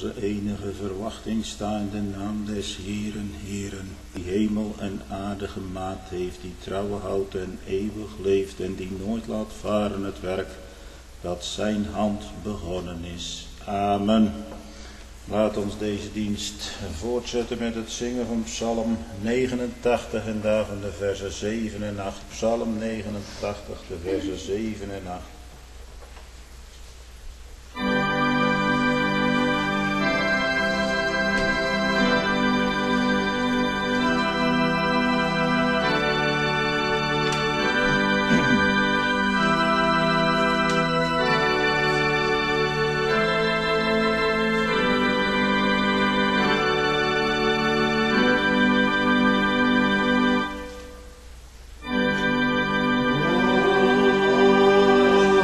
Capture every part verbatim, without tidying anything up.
onze enige verwachting sta in de naam des Heeren, Heeren, die hemel en aarde gemaakt heeft, die trouwe houdt en eeuwig leeft en die nooit laat varen het werk dat zijn hand begonnen is. Amen. Laat ons deze dienst voortzetten met het zingen van Psalm negenentachtig en daarvan de versen zeven en acht. Psalm negenentachtig, de versen zeven en acht. Oh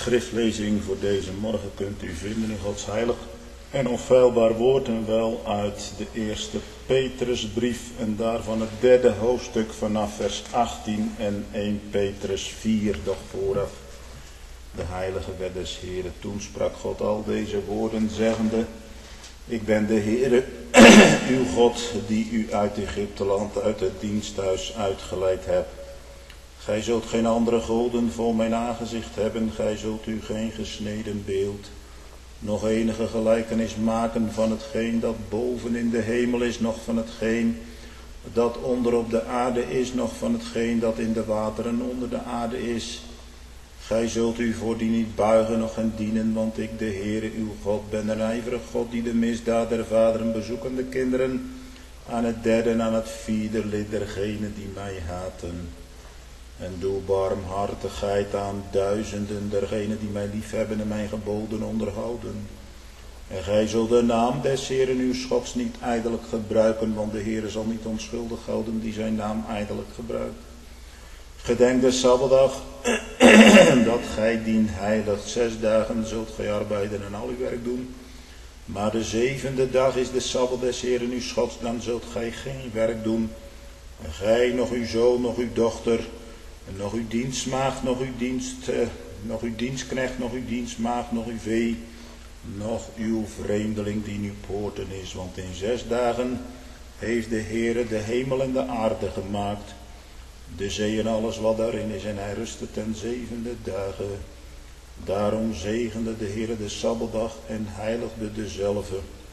schriftlezing voor deze morgen kunt u vinden in Gods heilig en onfeilbaar woord en wel uit de eerste Petrusbrief en daarvan het derde hoofdstuk vanaf vers achttien en eerste Petrus vier, doch vooraf de heilige wet des Heeren. Toen sprak God al deze woorden zeggende: ik ben de Heere, uw God, die u uit Egypteland, uit het diensthuis uitgeleid hebt. Gij zult geen andere goden voor mijn aangezicht hebben, gij zult u geen gesneden beeld, nog enige gelijkenis maken van hetgeen dat boven in de hemel is, nog van hetgeen dat onder op de aarde is, nog van hetgeen dat in de wateren onder de aarde is. Gij zult u voor die niet buigen, nog hen dienen, want ik, de Heere, uw God, ben een ijverig God, die de misdaad der vaderen bezoeken de kinderen aan het derde en aan het vierde lid dergenen die mij haten. En doe barmhartigheid aan duizenden dergenen die mij liefhebben en mijn geboden onderhouden. En gij zult de naam des Heeren uw Gods niet ijdelijk gebruiken, want de Heere zal niet onschuldig houden die zijn naam ijdelijk gebruikt. Gedenk de Sabbatdag, dat gij dien heiligt. Zes dagen zult gij arbeiden en al uw werk doen. Maar de zevende dag is de Sabbat des Heeren uw Gods, dan zult gij geen werk doen. En gij, nog uw zoon, nog uw dochter, en nog uw dienstmaagd, nog uw dienst, eh, nog uw dienstknecht, nog uw dienstmaagd, nog uw vee, nog uw vreemdeling die in uw poorten is. Want in zes dagen heeft de Heere de hemel en de aarde gemaakt, de zee en alles wat daarin is, en hij rustte ten zevende dagen. Daarom zegende de Heere de Sabbatdag en heiligde dezelve.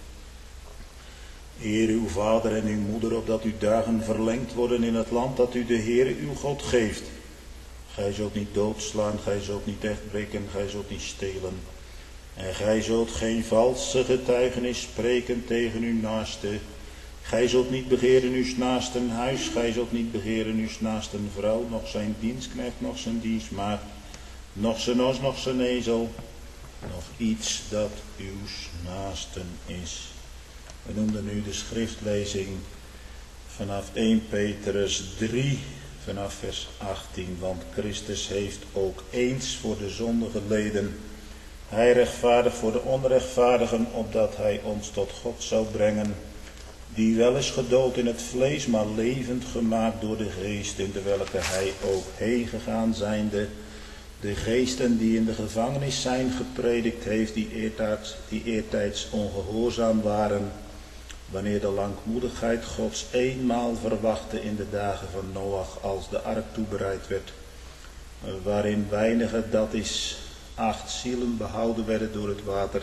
Eer uw vader en uw moeder, opdat uw dagen verlengd worden in het land dat u de Heere uw God geeft. Gij zult niet doodslaan, gij zult niet echtbreken, gij zult niet stelen. En gij zult geen valse getuigenis spreken tegen uw naaste. Gij zult niet begeren uw naasten huis, gij zult niet begeren uw naasten vrouw, nog zijn dienstknecht, nog zijn dienstmaagd, nog zijn os, nog zijn ezel, nog iets dat uw naasten is. We noemden nu de schriftlezing vanaf eerste Petrus drie, vanaf vers achttien. Want Christus heeft ook eens voor de zonde geleden, hij rechtvaardig voor de onrechtvaardigen, opdat hij ons tot God zou brengen, die wel is gedood in het vlees, maar levend gemaakt door de geest, in de welke hij ook heen gegaan zijnde, de geesten die in de gevangenis zijn gepredikt heeft, die eertijds, die eertijds ongehoorzaam waren, wanneer de langmoedigheid Gods eenmaal verwachtte in de dagen van Noach, als de ark toebereid werd, waarin weinige, dat is acht zielen, behouden werden door het water,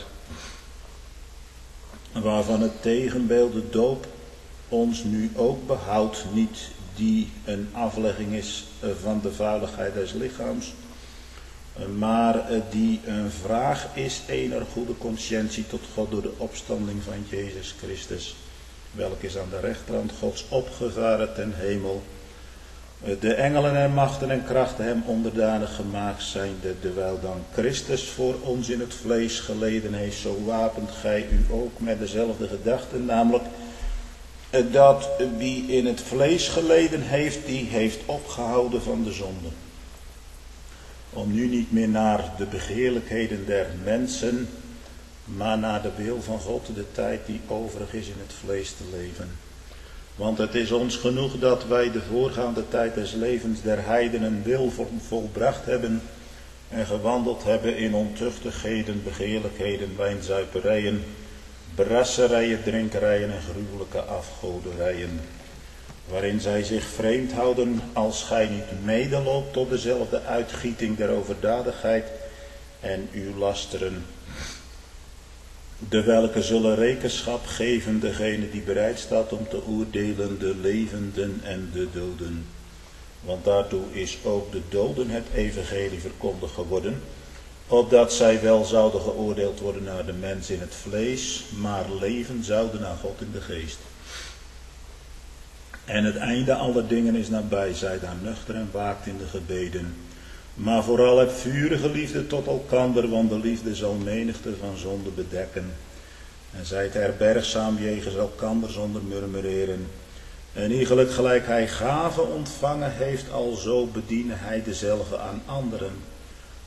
waarvan het tegenbeeld, de doop, ons nu ook behoudt, niet die een aflegging is van de vuiligheid des lichaams, maar die een vraag is ener goede conscientie tot God door de opstanding van Jezus Christus, welke is aan de rechterhand Gods opgevaren ten hemel, de engelen en machten en krachten hem onderdanig gemaakt zijnde, terwijl dan Christus voor ons in het vlees geleden heeft, zo wapent gij u ook met dezelfde gedachten, namelijk dat wie in het vlees geleden heeft, die heeft opgehouden van de zonde, om nu niet meer naar de begeerlijkheden der mensen, maar naar de wil van God, de tijd die overig is in het vlees te leven. Want het is ons genoeg dat wij de voorgaande tijd des levens der heidenen wil volbracht hebben en gewandeld hebben in ontuchtigheden, begeerlijkheden, wijnzuiperijen, brasserijen, drinkerijen en gruwelijke afgoderijen, waarin zij zich vreemd houden, als gij niet medeloopt tot dezelfde uitgieting der overdadigheid en uw lasteren, de welke zullen rekenschap geven degene die bereid staat om te oordelen, de levenden en de doden. Want daartoe is ook de doden het evangelie verkondigd geworden, opdat zij wel zouden geoordeeld worden naar de mens in het vlees, maar leven zouden naar God in de geest. En het einde aller dingen is nabij, zij daar nuchter en waakt in de gebeden. Maar vooral heb vurige liefde tot elkander, want de liefde zal menigte van zonde bedekken. En zijt herbergzaam jegens elkander zonder murmureren. En iegelijk gelijk hij gave ontvangen heeft, alzo bediene hij dezelfde aan anderen.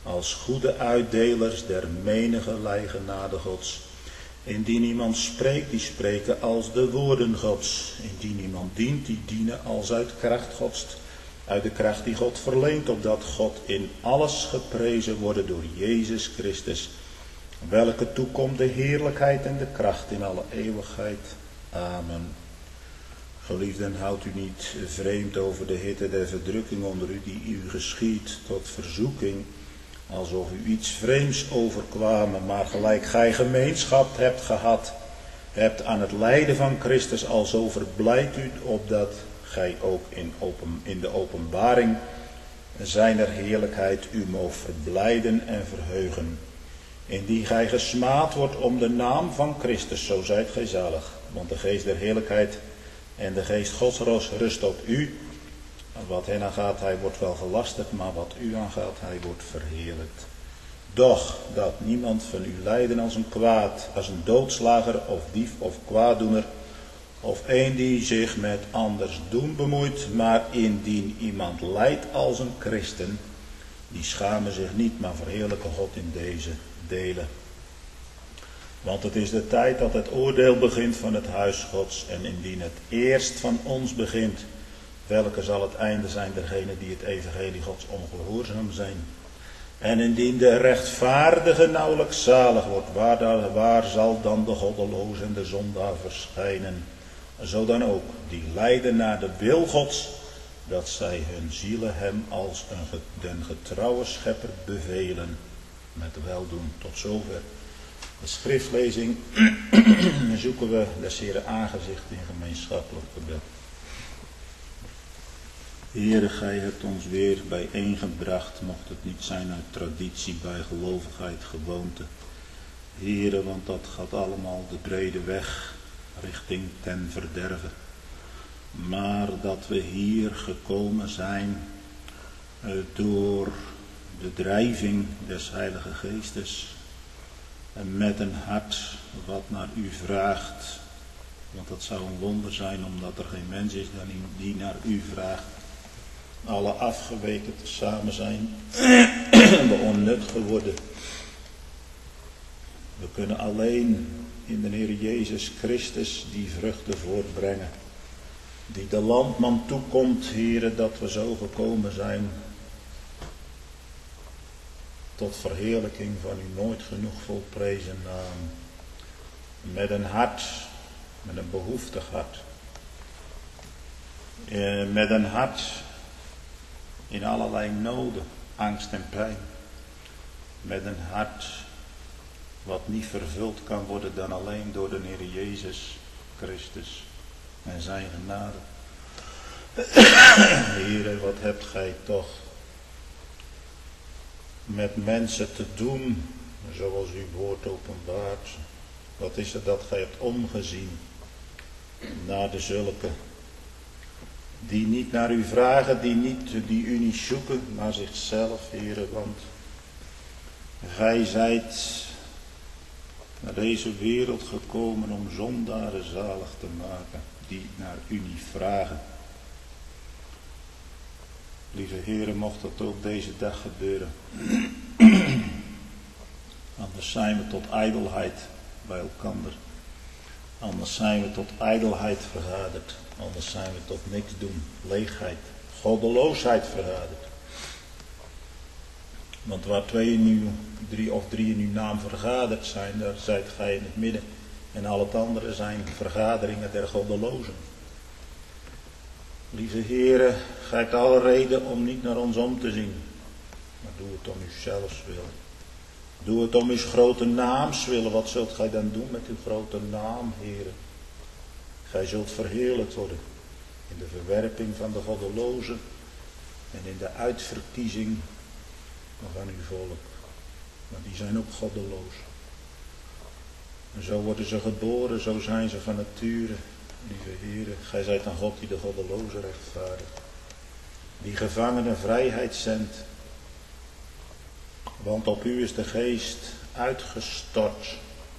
als goede uitdelers der menigerlei genade Gods. Indien iemand spreekt, die spreken als de woorden Gods. Indien iemand dient, die dienen als uit kracht Gods. Uit de kracht die God verleent, opdat God in alles geprezen wordt door Jezus Christus. Welke toekomt de heerlijkheid en de kracht in alle eeuwigheid. Amen. Geliefden, houdt u niet vreemd over de hitte der verdrukking onder u die u geschiedt tot verzoeking, alsof u iets vreemds overkwam, maar gelijk gij gemeenschap hebt gehad, hebt aan het lijden van Christus, alzo verblijdt u opdat gij ook in, open, in de openbaring zijner heerlijkheid u moogt verblijden en verheugen. Indien gij gesmaad wordt om de naam van Christus, zo zijt gij zalig, want de geest der heerlijkheid en de geest Gods rust op u. Wat hen aangaat, hij wordt wel gelasterd, maar wat u aangaat, hij wordt verheerlijkt. Doch dat niemand van u lijden als een kwaad, als een doodslager of dief of kwaaddoener, of een die zich met anders doen bemoeit, maar indien iemand lijdt als een christen, die schamen zich niet, maar verheerlijken God in deze delen. Want het is de tijd dat het oordeel begint van het huis Gods, en indien het eerst van ons begint, welke zal het einde zijn dergenen die het evangelie Gods ongehoorzaam zijn. En indien de rechtvaardige nauwelijks zalig wordt, waar, waar zal dan de goddeloos en de zondaar verschijnen? Zo dan ook, die lijden naar de wil Gods, dat zij hun zielen hem als een den getrouwe schepper bevelen, met weldoen. Tot zover de schriftlezing. Dan zoeken we des Heeren aangezicht in gemeenschappelijk gebed. Heere, gij hebt ons weer bijeengebracht, mocht het niet zijn uit traditie, bijgelovigheid, gewoonte. Heere, want dat gaat allemaal de brede weg richting ten verderven. Maar dat we hier gekomen zijn uh, door de drijving des Heilige Geestes. En met een hart wat naar u vraagt. Want dat zou een wonder zijn, omdat er geen mens is die naar u vraagt. Alle afgeweken tezamen zijn en we onnut geworden. We kunnen alleen in de Heer Jezus Christus die vruchten voortbrengen. Die de landman toekomt, Heere, dat we zo gekomen zijn. Tot verheerlijking van uw nooit genoeg volprezen naam. Met een hart, met een behoeftig hart. Eh, met een hart in allerlei noden, angst en pijn. Met een hart wat niet vervuld kan worden dan alleen door de Heer Jezus Christus en zijn genade. Heere, wat hebt gij toch met mensen te doen, zoals uw woord openbaart. Wat is het dat gij hebt omgezien naar de zulke die niet naar u vragen, die, niet, die u niet zoeken, maar zichzelf, Heere, want gij zijt naar deze wereld gekomen om zondaren zalig te maken, die naar u niet vragen. Lieve Heere, mocht dat ook deze dag gebeuren. Anders zijn we tot ijdelheid bij elkander. Anders zijn we tot ijdelheid vergaderd. Anders zijn we tot niks doen, leegheid, goddeloosheid vergaderd. Want waar twee in uw, drie of drie in uw naam vergaderd zijn, daar zijt gij in het midden. En al het andere zijn vergaderingen der goddelozen. Lieve Heere, gij hebt alle reden om niet naar ons om te zien. Maar doe het om uzelfs wil. Doe het om uw grote naams willen. Wat zult gij dan doen met uw grote naam, Heere? Gij zult verheerlijkt worden in de verwerping van de goddelozen en in de uitverkiezing van uw volk. Maar die zijn ook goddeloos. En zo worden ze geboren, zo zijn ze van nature. Lieve Heere, gij zijt een God die de goddelozen rechtvaardigt. Die gevangenen vrijheid zendt. Want op u is de geest uitgestort.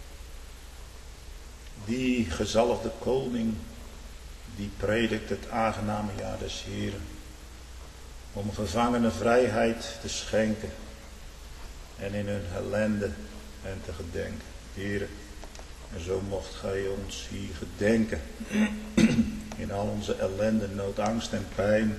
Die gezalfde koning, die predikt het aangename jaar des Heeren. Om gevangenen vrijheid te schenken. en in hun ellende en te gedenken. Heere, en zo mocht gij ons hier gedenken. In al onze ellende, nood, angst en pijn.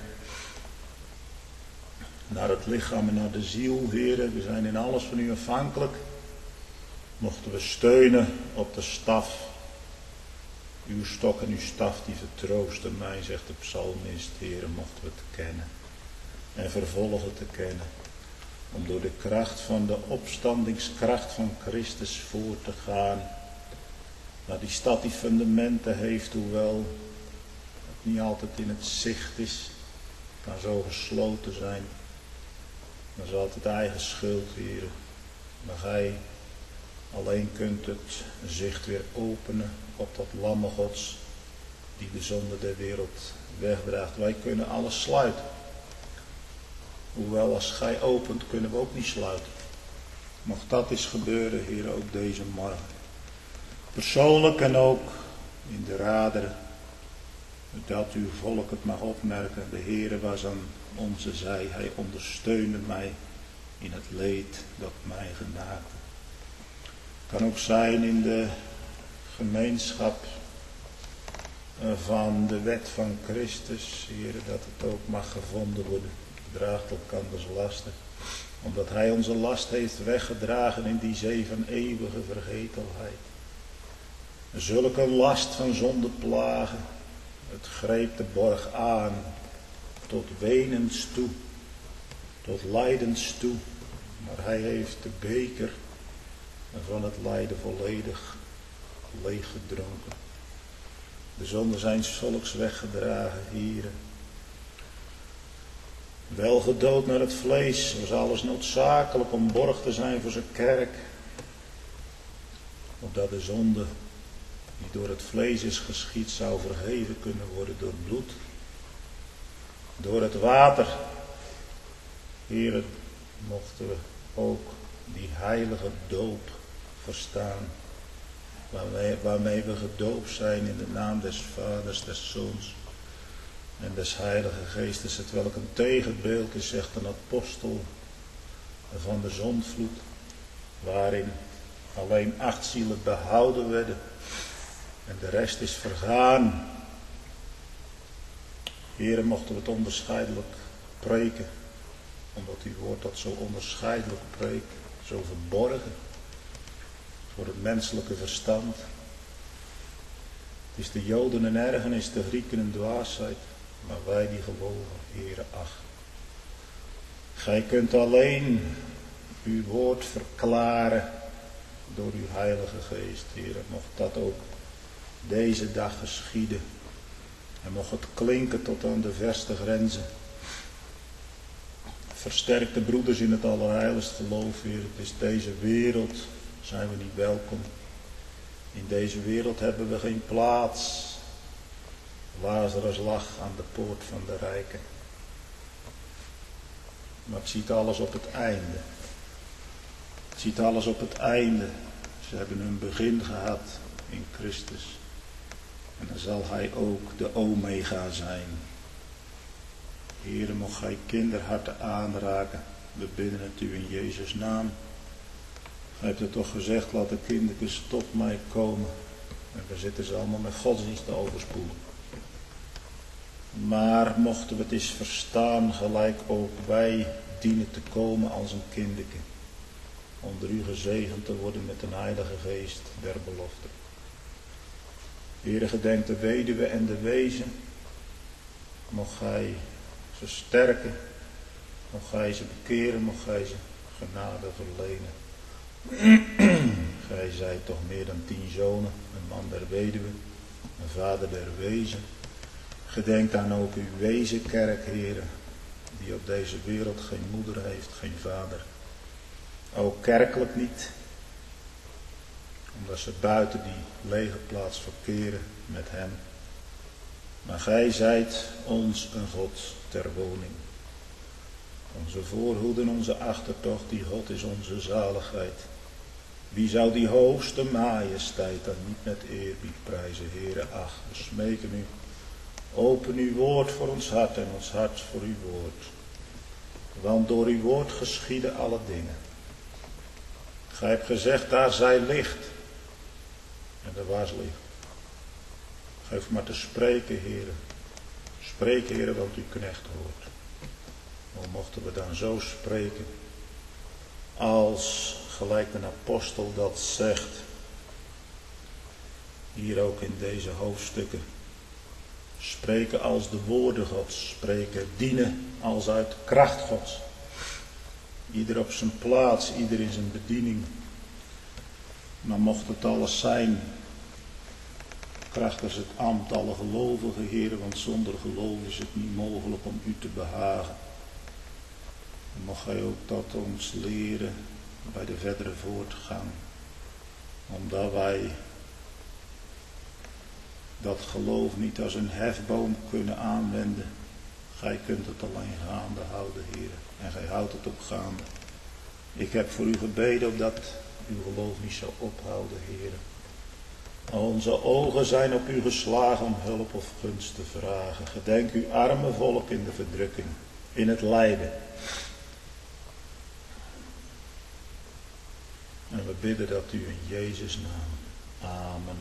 Naar het lichaam en naar de ziel, Heere. We zijn in alles van u afhankelijk. Mochten we steunen op de staf. Uw stok en uw staf die vertroosten mij, zegt de psalmist. Heere, mochten we het kennen. En vervolgen te kennen. Om door de kracht van de opstandingskracht van Christus voor te gaan. Naar die stad die fundamenten heeft, hoewel het niet altijd in het zicht is. Het kan zo gesloten zijn. Dat is altijd eigen schuld, Heer. Maar gij alleen kunt het zicht weer openen op dat lamme Gods die de zonde der wereld wegdraagt. Wij kunnen alles sluiten. Hoewel als gij opent kunnen we ook niet sluiten. Mocht dat eens gebeuren, Heer, ook deze morgen. Persoonlijk en ook in de raden. Dat uw volk het mag opmerken. De Heere was aan onze zij. Hij ondersteunde mij in het leed dat mij genaakte. Het kan ook zijn in de gemeenschap van de wet van Christus. Heere, dat het ook mag gevonden worden. Draagt elkanders lasten. Omdat hij onze last heeft weggedragen in die zee van eeuwige vergetelheid. Zulke last van zonde plagen. Het greep de borg aan. Tot wenens toe. Tot lijdens toe. Maar hij heeft de beker van het lijden volledig leeggedronken. De zonde zijns volks weggedragen, Here. Wel gedood naar het vlees, was alles noodzakelijk om borg te zijn voor zijn kerk. Opdat de zonde die door het vlees is geschied zou verheven kunnen worden door bloed. Door het water. Here, mochten we ook die heilige doop verstaan. Waarmee, waarmee we gedoopt zijn in de naam des Vaders, des Zoons en des Heilige Geestes. Het welk een tegenbeeld is, zegt een apostel, van de zondvloed. Waarin alleen acht zielen behouden werden. En de rest is vergaan. Heren, mochten we het onderscheidelijk preken. Omdat uw woord dat zo onderscheidelijk preekt. Zo verborgen. Voor het menselijke verstand. Het is de Joden een ergernis, de Grieken een dwaasheid. Maar wij die geloven, Heere, ach. Gij kunt alleen uw woord verklaren door uw Heilige Geest, Heere. Mocht dat ook deze dag geschieden. En mocht het klinken tot aan de verste grenzen. Versterk de broeders in het allerheiligst geloof, Heer. Het is deze wereld, zijn we niet welkom. In deze wereld hebben we geen plaats. Lazarus lag aan de poort van de rijken. Maar het ziet alles op het einde. Het ziet alles op het einde. Ze hebben hun begin gehad in Christus. En dan zal hij ook de Omega zijn. Heere, mocht gij kinderharten aanraken. We bidden het u in Jezus' naam. Gij hebt het toch gezegd, laat de kindertjes tot mij komen. En we zitten ze allemaal met godsdienst te overspoelen. Maar mochten we het eens verstaan, gelijk ook wij dienen te komen als een kinderke. Onder u gezegend te worden met een heilige geest der belofte. Heere, gedenk de weduwe en de wezen. Mocht gij ze sterken. Mocht gij ze bekeren. Mocht gij ze genade verlenen. Gij zijt toch meer dan tien zonen. Een man der weduwe. Een vader der wezen. Gedenk dan ook uw wezenkerk, Heere. Die op deze wereld geen moeder heeft, geen vader. Ook kerkelijk niet. Omdat ze buiten die lege plaats verkeren met hem. Maar gij zijt ons een God ter woning. Onze voorhoede en onze achtertocht, die God is onze zaligheid. Wie zou die hoogste majesteit dan niet met eerbied prijzen, Heere? Ach, we smeken u. Open uw woord voor ons hart en ons hart voor uw woord. Want door uw woord geschieden alle dingen. Gij hebt gezegd, daar zij licht. En er was licht. Geef maar te spreken, heren. Spreek, heren, want uw knecht hoort. O, mochten we dan zo spreken, als gelijk een apostel dat zegt, hier ook in deze hoofdstukken. Spreken als de woorden Gods, spreken, dienen als uit kracht Gods. Ieder op zijn plaats, ieder in zijn bediening. Maar mocht het alles zijn, krachtens het ambt alle gelovigen, heren, want zonder geloof is het niet mogelijk om u te behagen. En mag gij ook dat ons leren bij de verdere voortgang, omdat wij dat geloof niet als een hefboom kunnen aanwenden. Gij kunt het alleen gaande houden, heren, en gij houdt het ook gaande. Ik heb voor u gebeden opdat uw geloof niet zou ophouden, heren. Onze ogen zijn op u geslagen om hulp of gunst te vragen. Gedenk uw arme volk in de verdrukking, in het lijden. En we bidden dat u in Jezus' naam. Amen.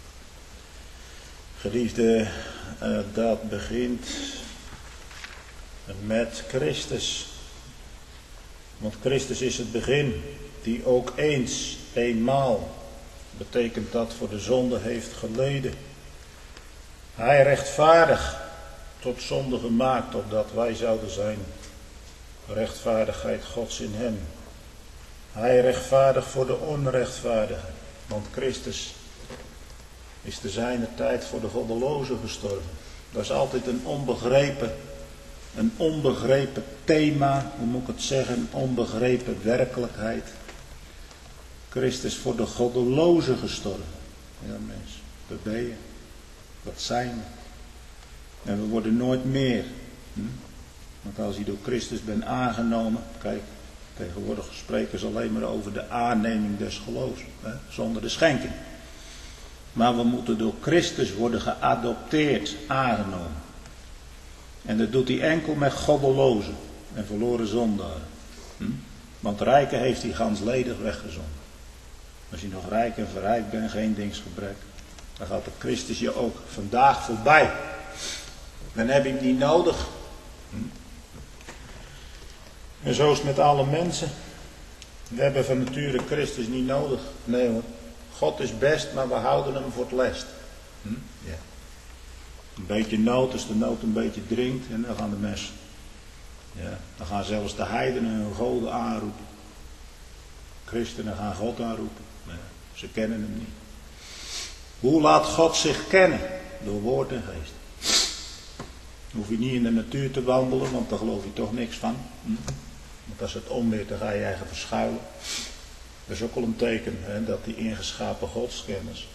Geliefde, uh, dat begint met Christus. Want Christus is het begin, die ook eens, eenmaal, betekent dat voor de zonde heeft geleden. Hij rechtvaardig tot zonde gemaakt, opdat wij zouden zijn. Rechtvaardigheid Gods in hem. Hij rechtvaardig voor de onrechtvaardigen. Want Christus is te zijner tijd voor de goddelozen gestorven. Dat is altijd een onbegrepen, een onbegrepen thema, hoe moet ik het zeggen, een onbegrepen werkelijkheid. Christus voor de goddelozen gestorven. Ja mensen, dat ben je. Dat zijn we. En we worden nooit meer. Hm? Want als je door Christus bent aangenomen, kijk, tegenwoordig spreken ze alleen maar over de aanneming des geloofs, hè, zonder de schenking. Maar we moeten door Christus worden geadopteerd, aangenomen. En dat doet hij enkel met goddelozen en verloren zondaren. Hm? Want rijken heeft hij gansledig weggezonden. Als je nog rijk en verrijkt bent, geen dingsgebrek, dan gaat de Christus je ook vandaag voorbij. Dan heb je hem niet nodig. Hm? En zo is het met alle mensen. We hebben van nature Christus niet nodig. Nee hoor. God is best, maar we houden hem voor het lest. Hm? Ja. Een beetje nood, als de nood een beetje dringt, en dan gaan de mensen. Ja, dan gaan zelfs de heidenen hun goden aanroepen. Christenen gaan God aanroepen. Nee, ze kennen hem niet. Hoe laat God zich kennen? Door woord en geest. Dan hoef je niet in de natuur te wandelen, want daar geloof je toch niks van. Hm? Want als het onweert, dan ga je eigen verschuilen. Dat is ook al een teken, hè, dat die ingeschapen godskennis,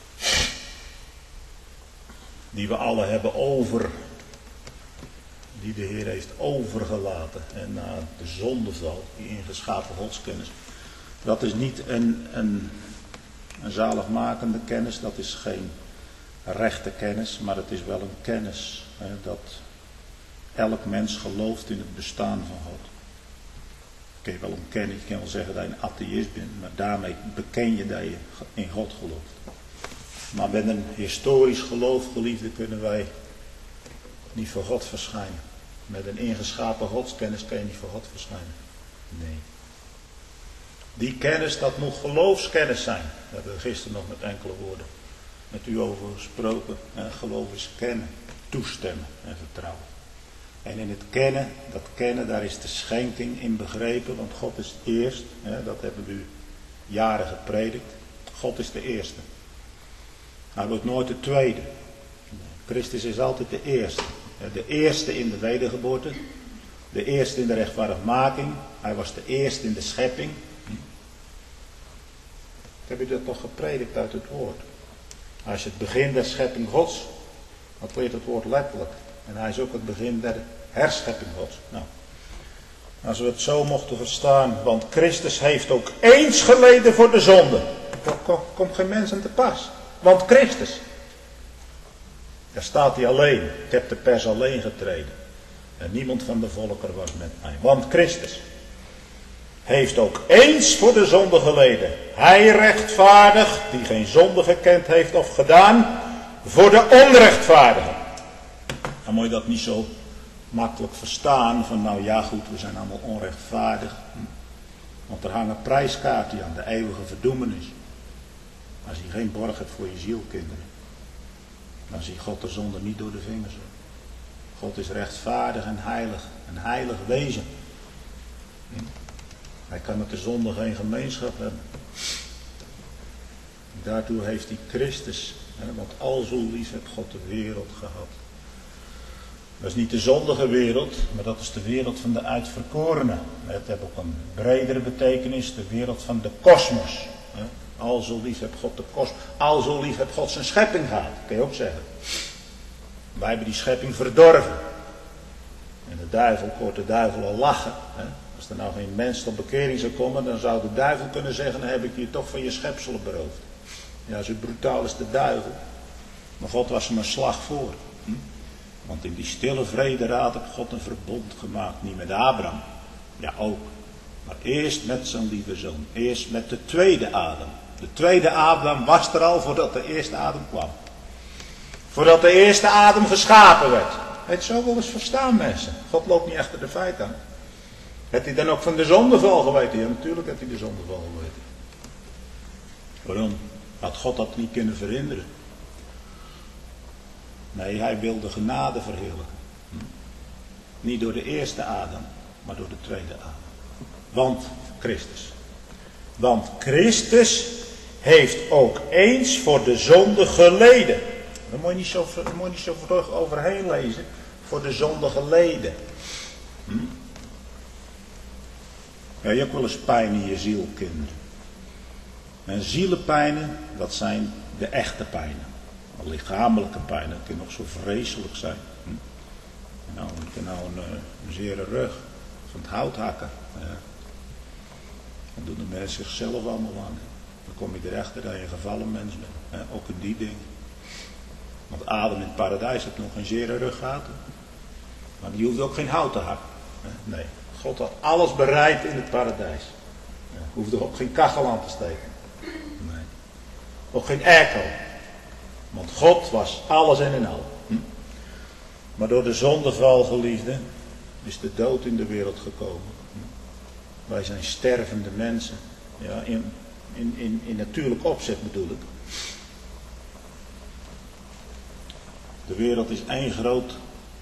die we alle hebben over, die de Heer heeft overgelaten en na de zondeval, die ingeschapen godskennis, dat is niet een, een, een zaligmakende kennis, dat is geen rechte kennis, maar het is wel een kennis, hè, dat elk mens gelooft in het bestaan van God. Kun je wel ontkennen, je kan wel zeggen dat je een atheïst bent, maar daarmee beken je dat je in God gelooft. Maar met een historisch geloof, geliefde, kunnen wij niet voor God verschijnen. Met een ingeschapen godskennis kan je niet voor God verschijnen. Nee. Die kennis, dat moet geloofskennis zijn. Daar hebben we gisteren nog met enkele woorden met u over gesproken. En geloof is kennen, toestemmen en vertrouwen. En in het kennen, dat kennen, daar is de schenking in begrepen, want God is het eerst, hè, dat hebben we u jaren gepredikt. God is de eerste. Hij wordt nooit de tweede. Christus is altijd de eerste. De eerste in de wedergeboorte, de eerste in de rechtvaardigmaking, hij was de eerste in de schepping. Heb je dat toch gepredikt uit het woord? Als je het begin der schepping Gods, dat leert het woord letterlijk. En hij is ook het begin der herschepping Gods. Nou, als we het zo mochten verstaan, want Christus heeft ook eens geleden voor de zonde. Er komt geen mens aan te pas. Want Christus. Daar staat hij alleen. Ik heb de pers alleen getreden. En niemand van de volkeren was met mij. Want Christus. heeft ook eens voor de zonde geleden. Hij rechtvaardig, die geen zonde gekend heeft of gedaan, voor de onrechtvaardigen. Dan moet je dat niet zo makkelijk verstaan, van nou ja goed, we zijn allemaal onrechtvaardig. Want er hangen prijskaartjes aan, de eeuwige verdoemenis. Als je geen borg hebt voor je ziel, kinderen, dan ziet God de zonde niet door de vingers. God is rechtvaardig en heilig, een heilig wezen. Hij kan met de zonde geen gemeenschap hebben. Daartoe heeft hij Christus, hè, want al zo lief heeft God de wereld gehad. Dat is niet de zondige wereld, maar dat is de wereld van de uitverkorenen. Het heeft ook een bredere betekenis, de wereld van de kosmos. Al zo lief heeft God de kosmos, al zo lief heeft God zijn schepping gehad, kun je ook zeggen. Wij hebben die schepping verdorven. En de duivel, ik hoor de duivel al lachen. Hè? Als er nou geen mens tot bekering zou komen, dan zou de duivel kunnen zeggen, dan heb ik je toch van je schepselen beroofd. Ja, zo brutaal is de duivel. Maar God was hem een slag voor. Hm? Want in die stille vrederaad heeft God een verbond gemaakt. Niet met Abraham, ja ook. Maar eerst met zijn lieve zoon. Eerst met de tweede Adam. De tweede Adam was er al voordat de eerste Adam kwam. Voordat de eerste Adam geschapen werd. Het zo wel eens verstaan, mensen. God loopt niet achter de feiten aan. Heeft hij dan ook van de zondeval geweten? Ja, natuurlijk heeft hij de zondeval geweten. Waarom? Had God dat niet kunnen verhinderen? Nee, hij wilde genade verheerlijken. Hm? Niet door de eerste Adam, maar door de tweede Adam. Want Christus. Want Christus heeft ook eens voor de zonde geleden. Daar moet je niet zo, daar moet je niet zo vlug overheen lezen. Voor de zonde geleden. Hm? Ja, je hebt wel eens pijn in je ziel, kinderen. En zielenpijnen, dat zijn de echte pijnen. Lichamelijke pijn, dat kan nog zo vreselijk zijn. Hm? Nou, ik heb nou een, een zere rug van het hout hakken. Ja. Dan doen de mensen zichzelf allemaal aan. Dan kom je erachter dat je een gevallen mens bent. Hè? Ook in die dingen. Want Adam in het paradijs heeft nog geen zere rug gehad. Maar die hoeft ook geen hout te hakken. Hè? Nee, God had alles bereid in het paradijs. Ja. Hoefde ook geen kachel aan te steken. Nee. Ook geen airco. Want God was alles en in al. Hm? Maar door de zondeval, geliefde, is de dood in de wereld gekomen. Hm? Wij zijn stervende mensen. Ja, in, in, in, in natuurlijk opzet bedoel ik. De wereld is één groot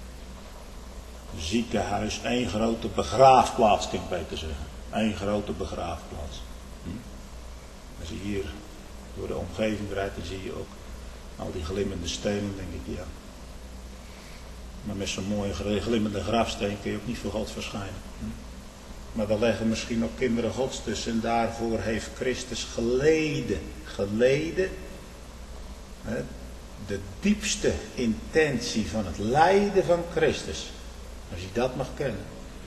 ziekenhuis, één grote begraafplaats, kan ik beter zeggen. Eén grote begraafplaats. Hm? Als je hier door de omgeving rijdt, dan zie je ook al die glimmende stenen, denk ik, ja. Maar met zo'n mooie glimmende grafsteen kun je ook niet voor God verschijnen. Hm? Maar daar leggen misschien ook kinderen Gods tussen. En daarvoor heeft Christus geleden. Geleden. Hè, de diepste intentie van het lijden van Christus. Als je dat mag kennen.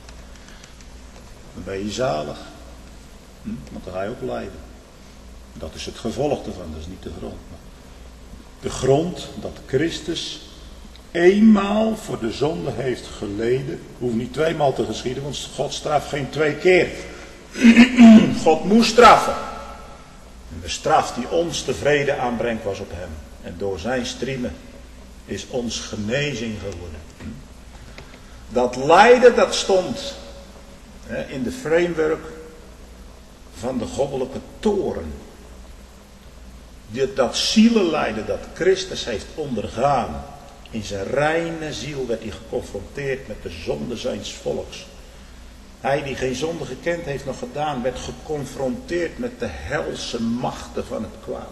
Dan ben je zalig. Hm? Want dan ga je ook lijden. Dat is het gevolg ervan, dat is niet de grond. De grond dat Christus eenmaal voor de zonde heeft geleden. Hoeft niet tweemaal te geschieden, want God straft geen twee keer. God moest straffen. En de straf die ons tevreden aanbrengt was op hem. En door zijn striemen is ons genezing geworden. Dat lijden dat stond hè, in de framework van de goddelijke toren. Dat zielenlijden dat Christus heeft ondergaan. In zijn reine ziel werd hij geconfronteerd met de zonde zijns volks. Hij die geen zonde gekend heeft nog gedaan, werd geconfronteerd met de helse machten van het kwaad.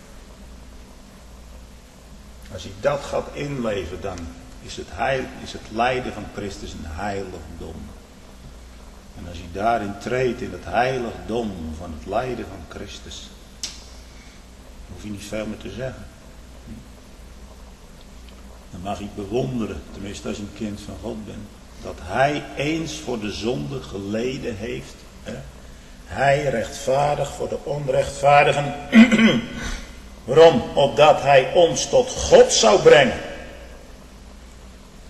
Als hij dat gaat inleven, dan is het, heil, is het lijden van Christus een heiligdom. En als hij daarin treedt, in het heiligdom van het lijden van Christus, hoef je niet veel meer te zeggen. Dan mag ik bewonderen, tenminste als je een kind van God bent, dat hij eens voor de zonde geleden heeft. Hè? Hij rechtvaardig voor de onrechtvaardigen. Waarom? Opdat hij ons tot God zou brengen.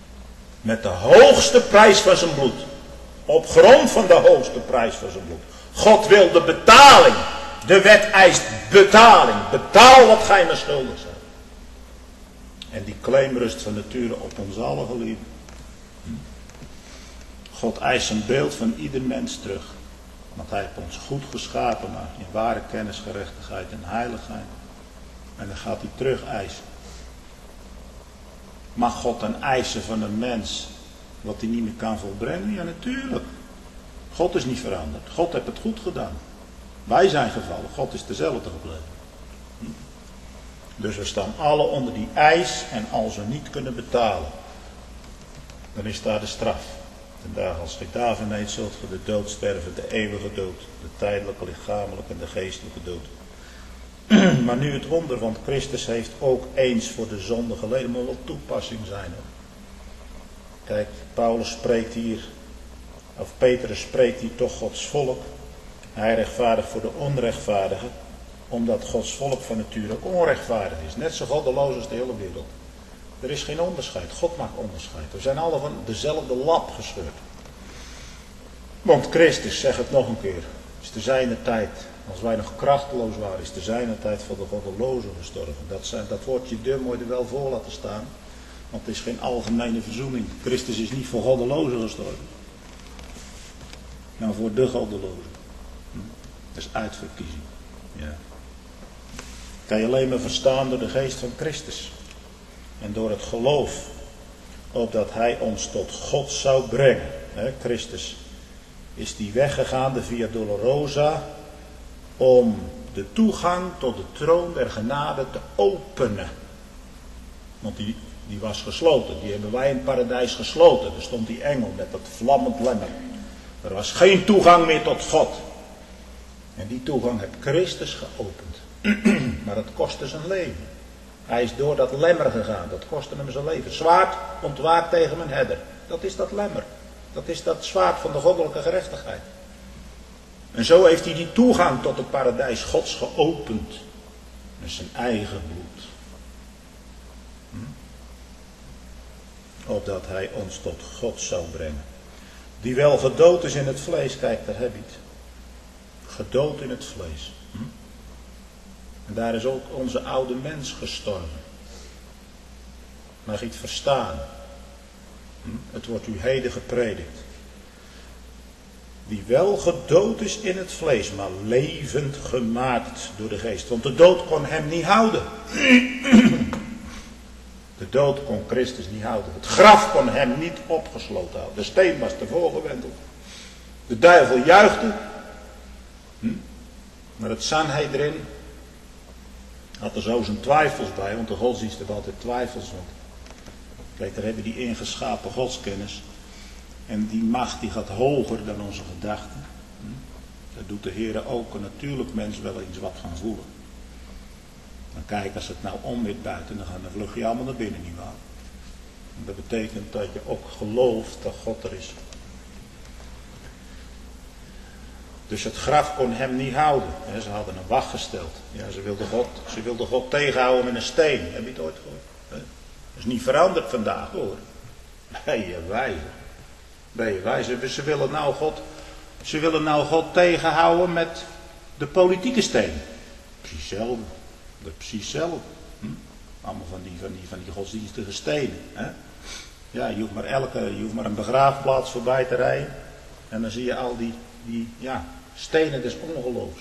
Met de hoogste prijs van zijn bloed. Op grond van de hoogste prijs van zijn bloed. God wil de betaling. De wet eist betaling. Betaal wat gij me schuldig zijn. En die claim rust van nature op ons allen, geliefden. God eist een beeld van ieder mens terug. Want hij heeft ons goed geschapen, maar in ware kennis, gerechtigheid en heiligheid. En dan gaat hij terug eisen. Mag God dan eisen van een mens wat hij niet meer kan volbrengen? Ja, natuurlijk. God is niet veranderd. God heeft het goed gedaan. Wij zijn gevallen. God is dezelfde gebleven. Dus we staan alle onder die eis. En als we niet kunnen betalen, dan is daar de straf. Ten dagen als gij daarvan eet, zult ge de dood sterven, de eeuwige dood, de tijdelijke, lichamelijke en de geestelijke dood. Maar nu het wonder, want Christus heeft ook eens voor de zonde geleden, moet wel toepassing zijn. Hoor. Kijk, Paulus spreekt hier, of Petrus spreekt hier toch Gods volk. Hij rechtvaardigt voor de onrechtvaardigen, omdat Gods volk van nature ook onrechtvaardig is. Net zo goddeloos als de hele wereld. Er is geen onderscheid. God maakt onderscheid. We zijn alle van dezelfde lap gescheurd. Want Christus, zeg het nog een keer, is te zijner tijd, als wij nog krachteloos waren, is te zijner tijd voor de goddelozen gestorven. Dat, zijn, dat woordje deur moet je er wel voor laten staan. Want het is geen algemene verzoening. Christus is niet voor goddelozen gestorven. Maar voor de goddelozen. Dat is uitverkiezing. Ja. Kan je alleen maar verstaan door de geest van Christus. En door het geloof opdat hij ons tot God zou brengen. He, Christus is die weggegaan, de Via Dolorosa, om de toegang tot de troon der genade te openen. Want die, die was gesloten, die hebben wij in het paradijs gesloten. Er stond die engel met dat vlammend lemmer. Er was geen toegang meer tot God. En die toegang heeft Christus geopend. Maar dat kostte zijn leven. Hij is door dat lemmer gegaan. Dat kostte hem zijn leven. Zwaard ontwaakt tegen mijn herder. Dat is dat lemmer. Dat is dat zwaard van de goddelijke gerechtigheid. En zo heeft hij die toegang tot het paradijs Gods geopend. Met zijn eigen bloed. Hm? Opdat hij ons tot God zou brengen. Die wel gedood is in het vlees. Kijk, daar heb je het. Gedood in het vlees. Hm? En daar is ook onze oude mens gestorven. Mag je het verstaan? Hm? Het wordt u heden gepredikt. Die wel gedood is in het vlees, maar levend gemaakt door de geest. Want de dood kon hem niet houden. De dood kon Christus niet houden. Het graf kon hem niet opgesloten houden. De steen was ervoor gewendeld. De duivel juichte. Hm? Maar het zat hij erin. Had er zo zijn twijfels bij, want de godsdienst heeft altijd twijfels. Want, kijk, daar hebben die ingeschapen godskennis. En die macht die gaat hoger dan onze gedachten. Hm? Dat doet de Heer ook een natuurlijk mens wel eens wat gaan voelen. Dan kijk, als het nou omweert buiten, dan, gaan, dan vlug je allemaal naar binnen, nietwaar? En dat betekent dat je ook gelooft dat God er is. Dus het graf kon hem niet houden. Ze hadden een wacht gesteld. Ja, ze wilden God, ze wilden God tegenhouden met een steen. Heb je het ooit gehoord? Dat is niet veranderd vandaag, hoor. Ben je wijze. Ben je wijze. Ze willen nou God, ze willen nou God tegenhouden met de politieke steen. Precies hetzelfde. Dat is precies hetzelfde. Hm? Allemaal van die, van, die, van die godsdienstige stenen. Hè? Ja, je hoeft maar elke, je hoeft maar een begraafplaats voorbij te rijden. En dan zie je al die, die ja, stenen des ongeloofs.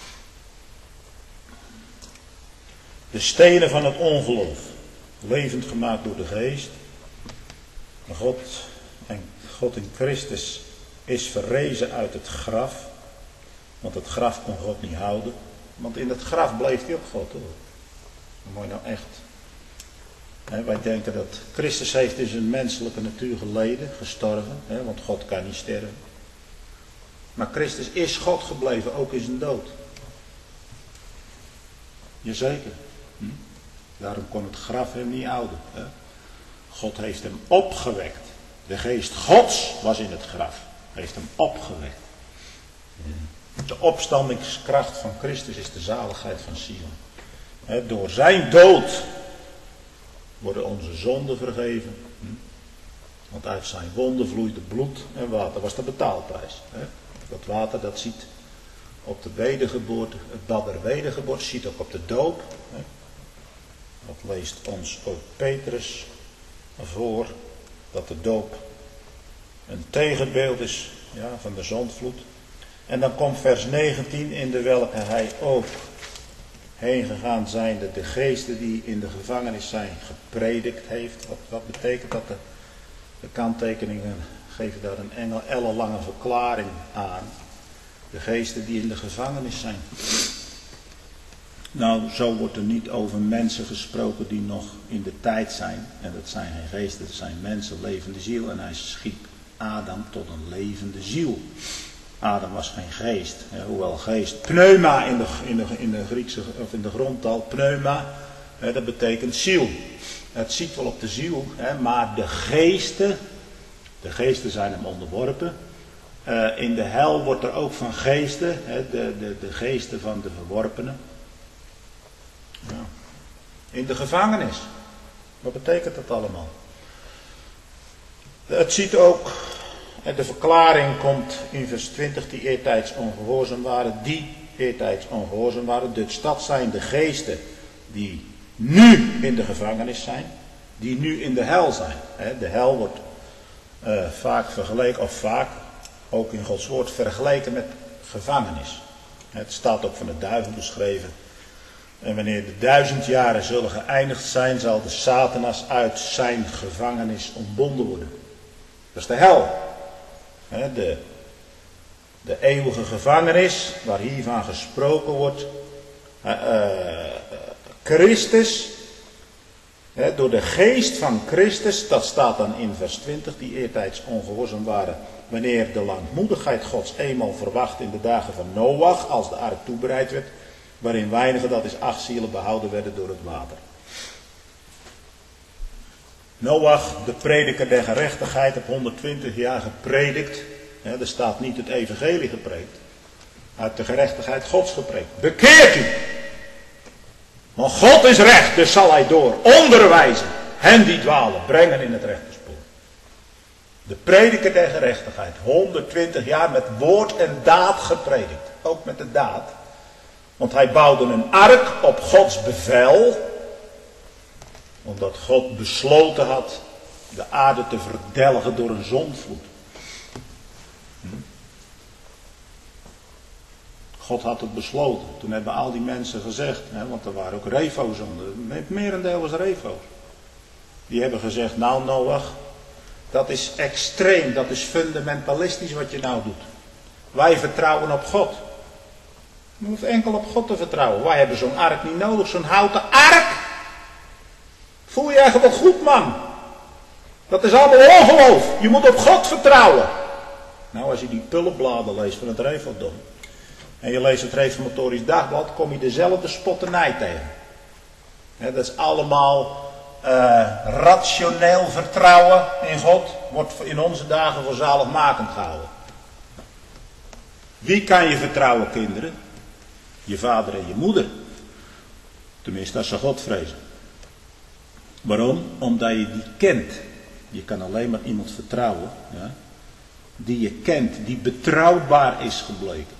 De stenen van het ongeloof. Levend gemaakt door de geest. Maar God, en God in Christus is verrezen uit het graf. Want het graf kon God niet houden. Want in het graf bleef hij ook God, hoor. Mooi nou echt. He, wij denken dat Christus heeft in zijn menselijke natuur geleden, gestorven. He, want God kan niet sterven. Maar Christus is God gebleven, ook in zijn dood. Jazeker. Hm? Daarom kon het graf hem niet houden. He. God heeft hem opgewekt. De geest Gods was in het graf. Heeft hem opgewekt. De opstandingskracht van Christus is de zaligheid van Sion. He, door zijn dood worden onze zonden vergeven. Hm? Want uit zijn wonden vloeide bloed en water. Dat was de betaalprijs. Hè? Dat water dat ziet op de wedergeboorte, het bad der wedergeboorte, ziet ook op de doop. Hè. Dat leest ons ook Petrus voor, dat de doop een tegenbeeld is, ja, van de zondvloed. En dan komt vers negentien, in de welke hij ook heen gegaan zijnde de geesten die in de gevangenis zijn gepredikt heeft. Wat, wat betekent dat? De, de kanttekeningen geven daar een engel ellenlange verklaring aan. De geesten die in de gevangenis zijn. Nou, zo wordt er niet over mensen gesproken die nog in de tijd zijn. En dat zijn geen geesten, dat zijn mensen, levende ziel. En hij schiep Adam tot een levende ziel. Adam was geen geest, hè, hoewel geest, pneuma in de, in de, in de Griekse of in de grondtaal, pneuma, hè, dat betekent ziel. Het ziet wel op de ziel, hè, maar de geesten, de geesten zijn hem onderworpen. Uh, in de hel wordt er ook van geesten, hè, de, de, de geesten van de verworpenen. Ja. In de gevangenis. Wat betekent dat allemaal? Het ziet ook, en de verklaring komt in vers twintig, die eertijds ongehoorzaam waren, die eertijds ongehoorzaam waren. Dus dat zijn de geesten die nu in de gevangenis zijn, die nu in de hel zijn. De hel wordt uh, vaak vergeleken, of vaak, ook in Gods woord, vergeleken met gevangenis. Het staat ook van de duivel beschreven. En wanneer de duizend jaren zullen geëindigd zijn, zal de Satanas uit zijn gevangenis ontbonden worden. Dat is de hel. De, de eeuwige gevangenis, waar hiervan gesproken wordt. Uh, uh, Christus, uh, door de geest van Christus, dat staat dan in vers twintig, die eertijds ongehoorzaam waren, wanneer de langmoedigheid Gods eenmaal verwacht in de dagen van Noach, als de ark toebereid werd, waarin weinigen, dat is acht zielen, behouden werden door het water. Noach, de prediker der gerechtigheid, heb honderdtwintig jaar gepredikt. Ja, er staat niet het evangelie gepreekt. Uit de gerechtigheid Gods gepreekt. Bekeert u! Want God is recht, dus zal hij door onderwijzen hen die dwalen, brengen in het rechte spoor. De prediker der gerechtigheid, honderdtwintig jaar met woord en daad gepredikt. Ook met de daad. Want hij bouwde een ark op Gods bevel, omdat God besloten had de aarde te verdelgen door een zondvloed. Hm? God had het besloten. Toen hebben al die mensen gezegd, hè, want er waren ook refo's onder. Het merendeel was refo's. Die hebben gezegd, nou Noach, dat is extreem, dat is fundamentalistisch wat je nou doet. Wij vertrouwen op God. Je hoeft enkel op God te vertrouwen. Wij hebben zo'n ark niet nodig, zo'n houten ark. Voel je je wel goed, man. Dat is allemaal ongeloof. Je moet op God vertrouwen. Nou, als je die pullenbladen leest van het Reveldom. En je leest het Reformatorisch Dagblad, kom je dezelfde spotternij tegen. He, dat is allemaal uh, rationeel vertrouwen in God. Wordt in onze dagen voor zaligmakend gehouden. Wie kan je vertrouwen, kinderen? Je vader en je moeder. Tenminste, als ze God vrezen. Waarom? Omdat je die kent. Je kan alleen maar iemand vertrouwen, ja, die je kent, die betrouwbaar is gebleken.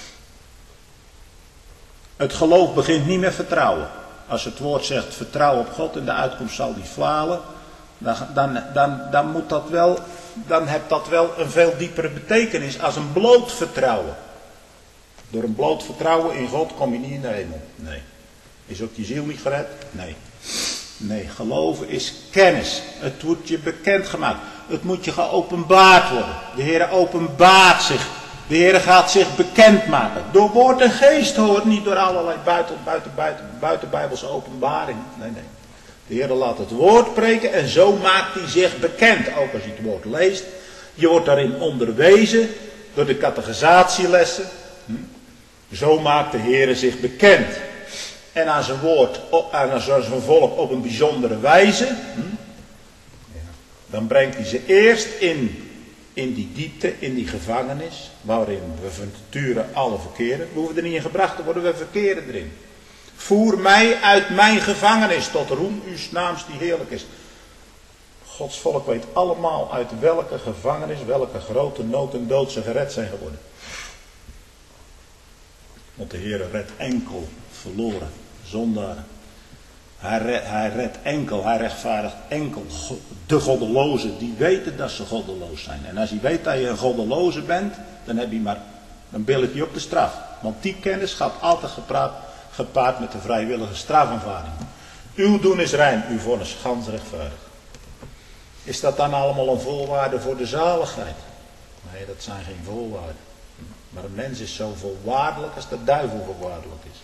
Het geloof begint niet met vertrouwen. Als het woord zegt vertrouw op God en de uitkomst zal die falen, dan, dan, dan, dan moet dat wel, dan heeft dat wel een veel diepere betekenis als een bloot vertrouwen. Door een bloot vertrouwen in God kom je niet in de hemel. Nee. Is ook je ziel niet gered? Nee. Nee, geloven is kennis. Het wordt je bekendgemaakt. Het moet je geopenbaard worden. De Heer openbaart zich. De Heer gaat zich bekendmaken. Door woord en geest hoort, niet door allerlei buiten, buiten, buiten, buitenbijbelse openbaring. Nee, nee. De Heer laat het woord preken en zo maakt hij zich bekend. Ook als je het woord leest. Je wordt daarin onderwezen door de catechisatielessen. Hm? Zo maakt de Heer zich bekend. En aan zijn woord, en aan zijn volk op een bijzondere wijze. Hm? Dan brengt hij ze eerst in, in die diepte, in die gevangenis. Waarin we van nature alle verkeren. We hoeven er niet in gebracht te worden, we verkeren erin. Voer mij uit mijn gevangenis tot roem uw naams die heerlijk is. Gods volk weet allemaal uit welke gevangenis, welke grote nood en dood ze gered zijn geworden. Want de Heer redt enkel verloren zondaren. Hij redt, hij redt enkel, hij rechtvaardigt enkel de goddelozen die weten dat ze goddeloos zijn. En als je weet dat je een goddeloze bent, dan heb je maar een billetje op de straf. Want die kennis gaat altijd gepraat, gepaard met de vrijwillige strafaanvaarding. Uw doen is rein, uw vonnis gans rechtvaardig. Is dat dan allemaal een voorwaarde voor de zaligheid? Nee, dat zijn geen voorwaarden. Maar een mens is zo voorwaardelijk als de duivel voorwaardelijk is.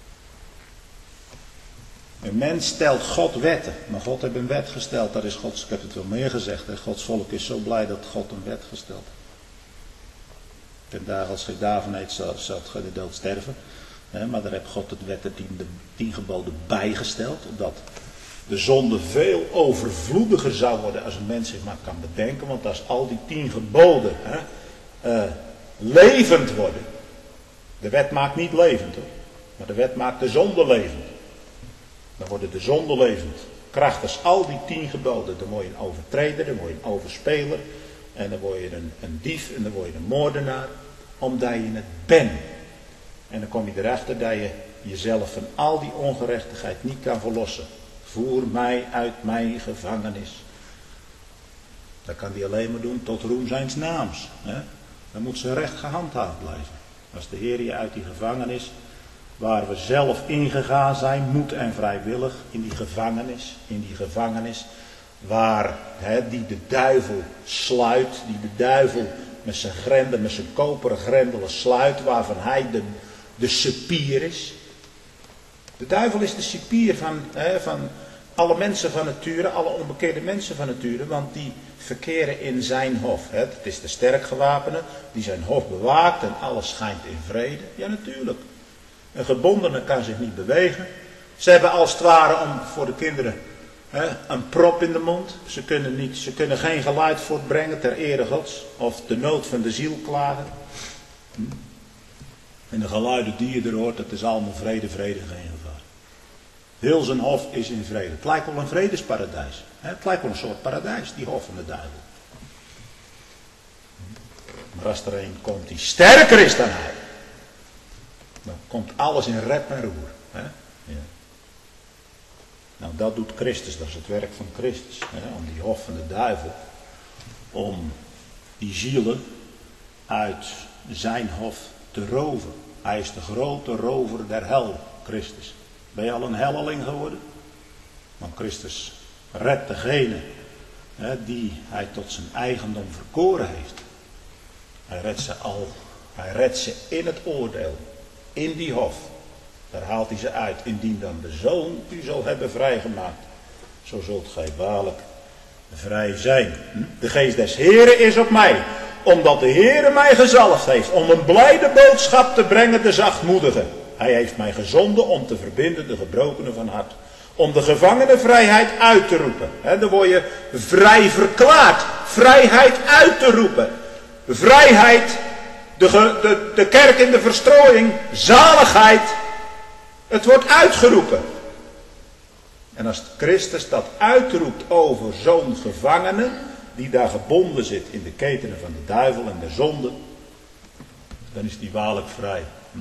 Een mens stelt God wetten. Maar God heeft een wet gesteld. Dat is Gods, ik heb het wel meer gezegd. Hè? Gods volk is zo blij dat God een wet gesteld heeft. En daar als gij daarvan eet, zult gij de dood sterven. Hè? Maar daar heeft God het wet de tien, de tien geboden bijgesteld. Opdat de zonde veel overvloediger zou worden als een mens zich maar kan bedenken. Want als al die tien geboden hè, uh, levend worden. De wet maakt niet levend hoor. Maar de wet maakt de zonde levend. Dan worden de zonden levend. Krachtens al die tien geboden. Dan word je een overtreder, dan word je een overspeler. En dan word je een, een dief en dan word je een moordenaar. Omdat je het bent. En dan kom je erachter dat je jezelf van al die ongerechtigheid niet kan verlossen. Voer mij uit mijn gevangenis. Dat kan hij alleen maar doen tot roem zijns naams. Hè? Dan moet zijn recht gehandhaafd blijven. Als de Heer je uit die gevangenis, waar we zelf ingegaan zijn, moed en vrijwillig, in die gevangenis, in die gevangenis, waar hè, die de duivel sluit, die de duivel met zijn grendel, met zijn koperen grendelen sluit, waarvan hij de, de cipier is. De duivel is de cipier van, hè, van alle mensen van nature, alle onbekeerde mensen van nature, want die verkeren in zijn hof. Hè. Het is de sterk gewapene die zijn hof bewaakt en alles schijnt in vrede. Ja, natuurlijk. Een gebondene kan zich niet bewegen. Ze hebben als het ware om voor de kinderen hè, een prop in de mond. Ze kunnen, niet, ze kunnen geen geluid voortbrengen ter ere Gods of de nood van de ziel klagen. Hm? En de geluiden die je er hoort, dat is allemaal vrede, vrede, geen gevaar. Heel zijn hof is in vrede. Het lijkt wel een vredesparadijs. Hè? Het lijkt wel een soort paradijs, die hof van de duivel. Maar als er een komt die sterker is dan hij, dan komt alles in rep en roer. Hè? Ja. Nou, dat doet Christus. Dat is het werk van Christus. Hè? Om die hof van de duivel. Om die zielen uit zijn hof te roven. Hij is de grote rover der hel, Christus. Ben je al een helleling geworden? Want Christus redt degene hè, die hij tot zijn eigendom verkoren heeft. Hij redt ze al. Hij redt ze in het oordeel. In die hof, daar haalt hij ze uit. Indien dan de Zoon u zal hebben vrijgemaakt, zo zult gij waarlijk vrij zijn. De geest des Heeren is op mij, omdat de Heere mij gezalfd heeft, om een blijde boodschap te brengen de zachtmoedigen. Hij heeft mij gezonden om te verbinden de gebrokenen van hart. Om de gevangenen vrijheid uit te roepen. He, dan word je vrij verklaard. Vrijheid uit te roepen. Vrijheid. De, de, de kerk in de verstrooiing, zaligheid, het wordt uitgeroepen. En als Christus dat uitroept over zo'n gevangene, die daar gebonden zit in de ketenen van de duivel en de zonde, dan is die waarlijk vrij. Hm?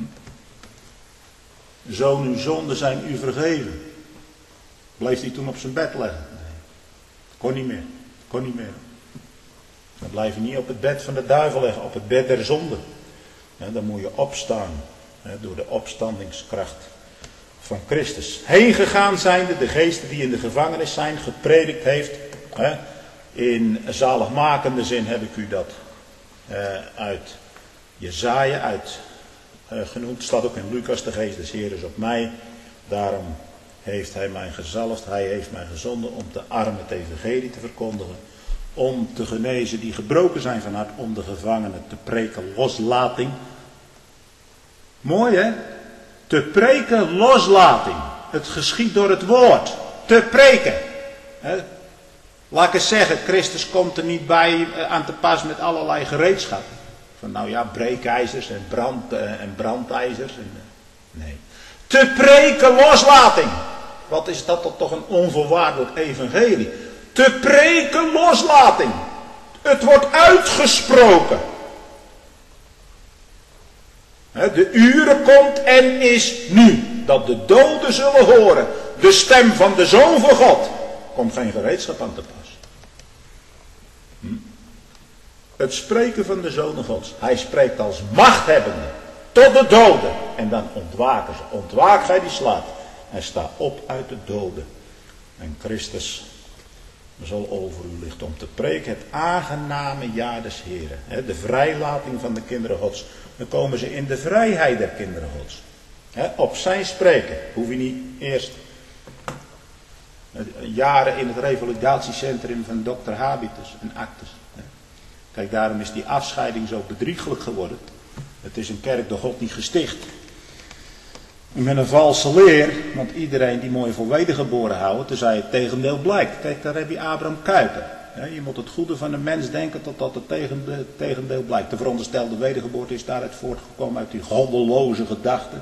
Zoon, uw zonden zijn u vergeven. Bleef hij toen op zijn bed leggen? Nee, kon niet meer, kon niet meer. Dan blijf je niet op het bed van de duivel leggen, op het bed der zonde. Ja, dan moet je opstaan, hè, door de opstandingskracht van Christus. Heen gegaan zijnde, de geesten die in de gevangenis zijn, gepredikt heeft. Hè, in zaligmakende zin heb ik u dat uh, uit Jesaja uit uh, genoemd. Het staat ook in Lucas, de geest des Heeren is op mij. Daarom heeft hij mij gezalfd, hij heeft mij gezonden om de armen het evangelie te verkondigen. Om te genezen die gebroken zijn van hart, om de gevangenen te preken loslating. Mooi hè? Te preken loslating. Het geschiedt door het woord. Te preken. He? Laat ik eens zeggen, Christus komt er niet bij aan te pas met allerlei gereedschappen. Van nou ja, breekijzers en, brand, en brandijzers. En, nee. Te preken loslating. Wat is dat toch een onvoorwaardelijk evangelie. Te preken loslating. Het wordt uitgesproken. De uren komt en is nu, dat de doden zullen horen de stem van de Zoon van God. Komt geen gereedschap aan te pas. Hm? Het spreken van de Zoon Gods. Hij spreekt als machthebbende tot de doden. En dan ontwaken ze. Ontwaak gij die slaapt. En sta op uit de doden. En Christus zal over u lichten om te preken het aangename jaar des Heren. De vrijlating van de kinderen Gods. Dan komen ze in de vrijheid der kinderen Gods. Op zijn spreken. Hoef je niet eerst jaren in het revalidatiecentrum van dokter Habitus en Actus. Kijk, daarom is die afscheiding zo bedriegelijk geworden. Het is een kerk door God niet gesticht. Met een valse leer, want iedereen die mooi voor wedergeboren houden, tenzij het tegendeel blijkt. Kijk, daar heb je Abraham Kuyper. Je moet het goede van de mens denken totdat het tegendeel blijkt. De veronderstelde wedergeboorte is daaruit voortgekomen uit die goddeloze gedachten.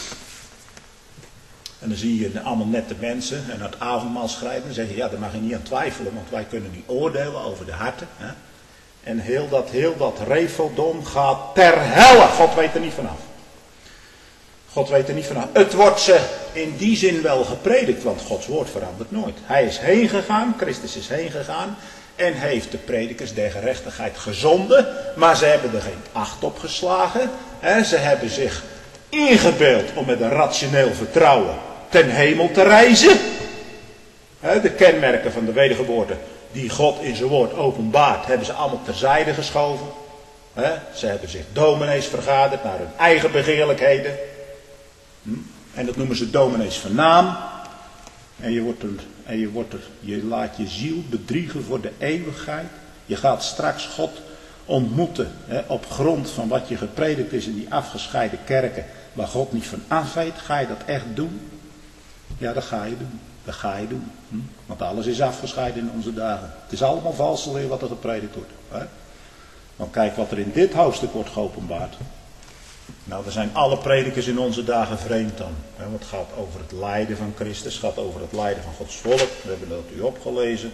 En dan zie je allemaal nette mensen en het avondmaal schrijven en zeggen, ja, daar mag je niet aan twijfelen, want wij kunnen niet oordelen over de harten. Hè? En heel dat, heel dat reveldom gaat ter helle. God weet er niet vanaf. God weet er niet vanaf. Het wordt ze in die zin wel gepredikt, want Gods woord verandert nooit. Hij is heen gegaan, Christus is heen gegaan en heeft de predikers der gerechtigheid gezonden, maar ze hebben er geen acht op geslagen. Hè? Ze hebben zich ingebeeld om met een rationeel vertrouwen ten hemel te reizen. Hè? De kenmerken van de wedergeboorte die God in zijn woord openbaart, hebben ze allemaal terzijde geschoven. He? Ze hebben zich dominees vergaderd naar hun eigen begeerlijkheden. Hm? En dat noemen ze dominees van naam. En je, wordt er, en je, wordt er, je laat je ziel bedriegen voor de eeuwigheid. Je gaat straks God ontmoeten, he, op grond van wat je gepredikt is in die afgescheiden kerken, waar God niet van af weet. Ga je dat echt doen? Ja, dat ga je doen. Dat ga je doen. Hm? Want alles is afgescheiden in onze dagen. Het is allemaal valse leer wat er gepredikt wordt. Hè? Want kijk wat er in dit hoofdstuk wordt geopenbaard. Nou, daar zijn alle predikers in onze dagen vreemd dan. Hè? Want het gaat over het lijden van Christus. Het gaat over het lijden van Gods volk. We hebben dat u opgelezen.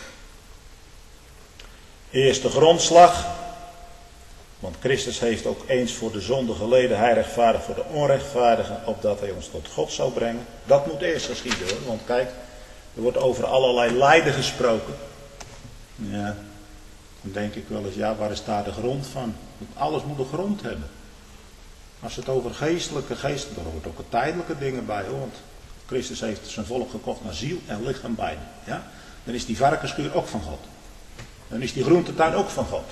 Eerste grondslag. Want Christus heeft ook eens voor de zonde geleden, hij rechtvaardig voor de onrechtvaardigen, opdat hij ons tot God zou brengen. Dat moet eerst geschieden hoor, want kijk, er wordt over allerlei lijden gesproken. Ja, dan denk ik wel eens, ja, waar is daar de grond van? Want alles moet een grond hebben. Als het over geestelijke, geestelijke, er hoort ook een tijdelijke dingen bij hoor, want Christus heeft zijn volk gekocht naar ziel en lichaam beide. Ja? Dan is die varkenskuur ook van God. Dan is die groentetuin ook van God.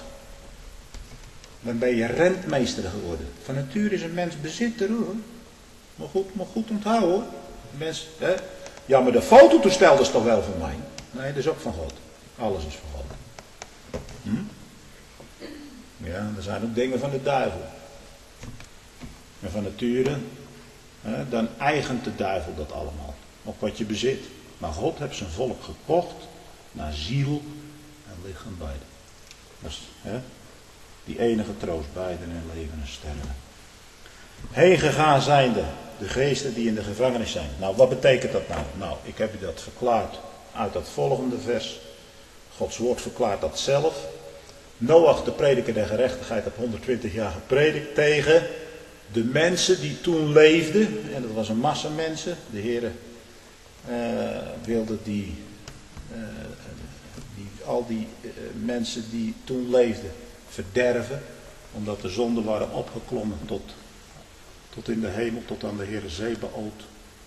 Dan ben je rentmeester geworden. Van nature is een mens bezitter hoor. Maar goed, maar goed onthouden hoor. Mens, hè? Ja, maar de fototoestel is toch wel van mij? Nee, dat is ook van God. Alles is van God. Hm? Ja, er zijn ook dingen van de duivel. En van nature, hè, dan eigent de duivel dat allemaal. Ook wat je bezit. Maar God heeft zijn volk gekocht naar ziel en lichaam beide. Dus, hè? Die enige troost beiden in leven en sterven. Heen gegaan zijnde de geesten die in de gevangenis zijn. Nou, wat betekent dat nou? Nou, ik heb u dat verklaard uit dat volgende vers. Gods woord verklaart dat zelf. Noach, de prediker der gerechtigheid, heeft honderdtwintig jaar gepredikt tegen de mensen die toen leefden. En dat was een massa mensen. De Heere uh, wilde die, uh, die, al die uh, mensen die toen leefden verderven, omdat de zonden waren opgeklommen tot, tot in de hemel, tot aan de Heere Zebaoth.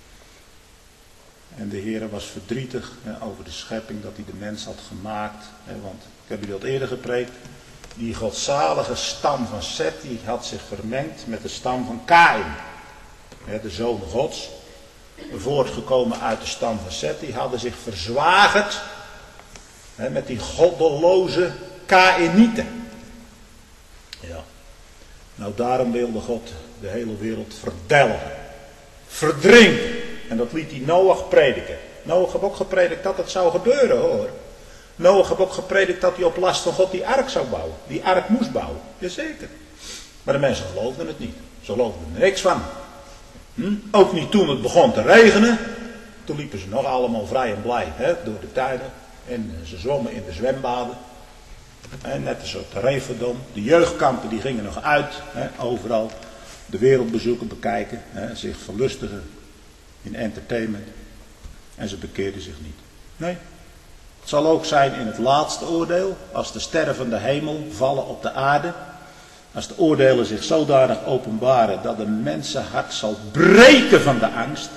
En de Heere was verdrietig hè, over de schepping dat hij de mens had gemaakt. Hè, want, ik heb u dat eerder gepreekt, die godzalige stam van Seth, die had zich vermengd met de stam van Kaïn. Hè, de zoon Gods, voortgekomen uit de stam van Seth, die hadden zich verzwagerd hè, met die goddeloze Kaïnieten. Ja. Nou, daarom wilde God de hele wereld verdelgen. Verdrinken. En dat liet hij Noach prediken. Noach heeft ook gepredikt dat het zou gebeuren hoor. Noach heeft ook gepredikt dat hij op last van God die ark zou bouwen. Die ark moest bouwen. Jazeker. Maar de mensen geloofden het niet. Ze geloofden er niks van. Hm? Ook niet toen het begon te regenen. Toen liepen ze nog allemaal vrij en blij hè, door de tuinen. En ze zwommen in de zwembaden. En net een soort Reveldom. De jeugdkampen die gingen nog uit. Hè, overal. de wereld bezoeken, bekijken, hè, zich verlustigen in entertainment. En ze bekeerden zich niet. Nee. Het zal ook zijn in het laatste oordeel, als de sterren van de hemel vallen op de aarde. Als de oordelen zich zodanig openbaren dat een mensenhart zal breken van de angst.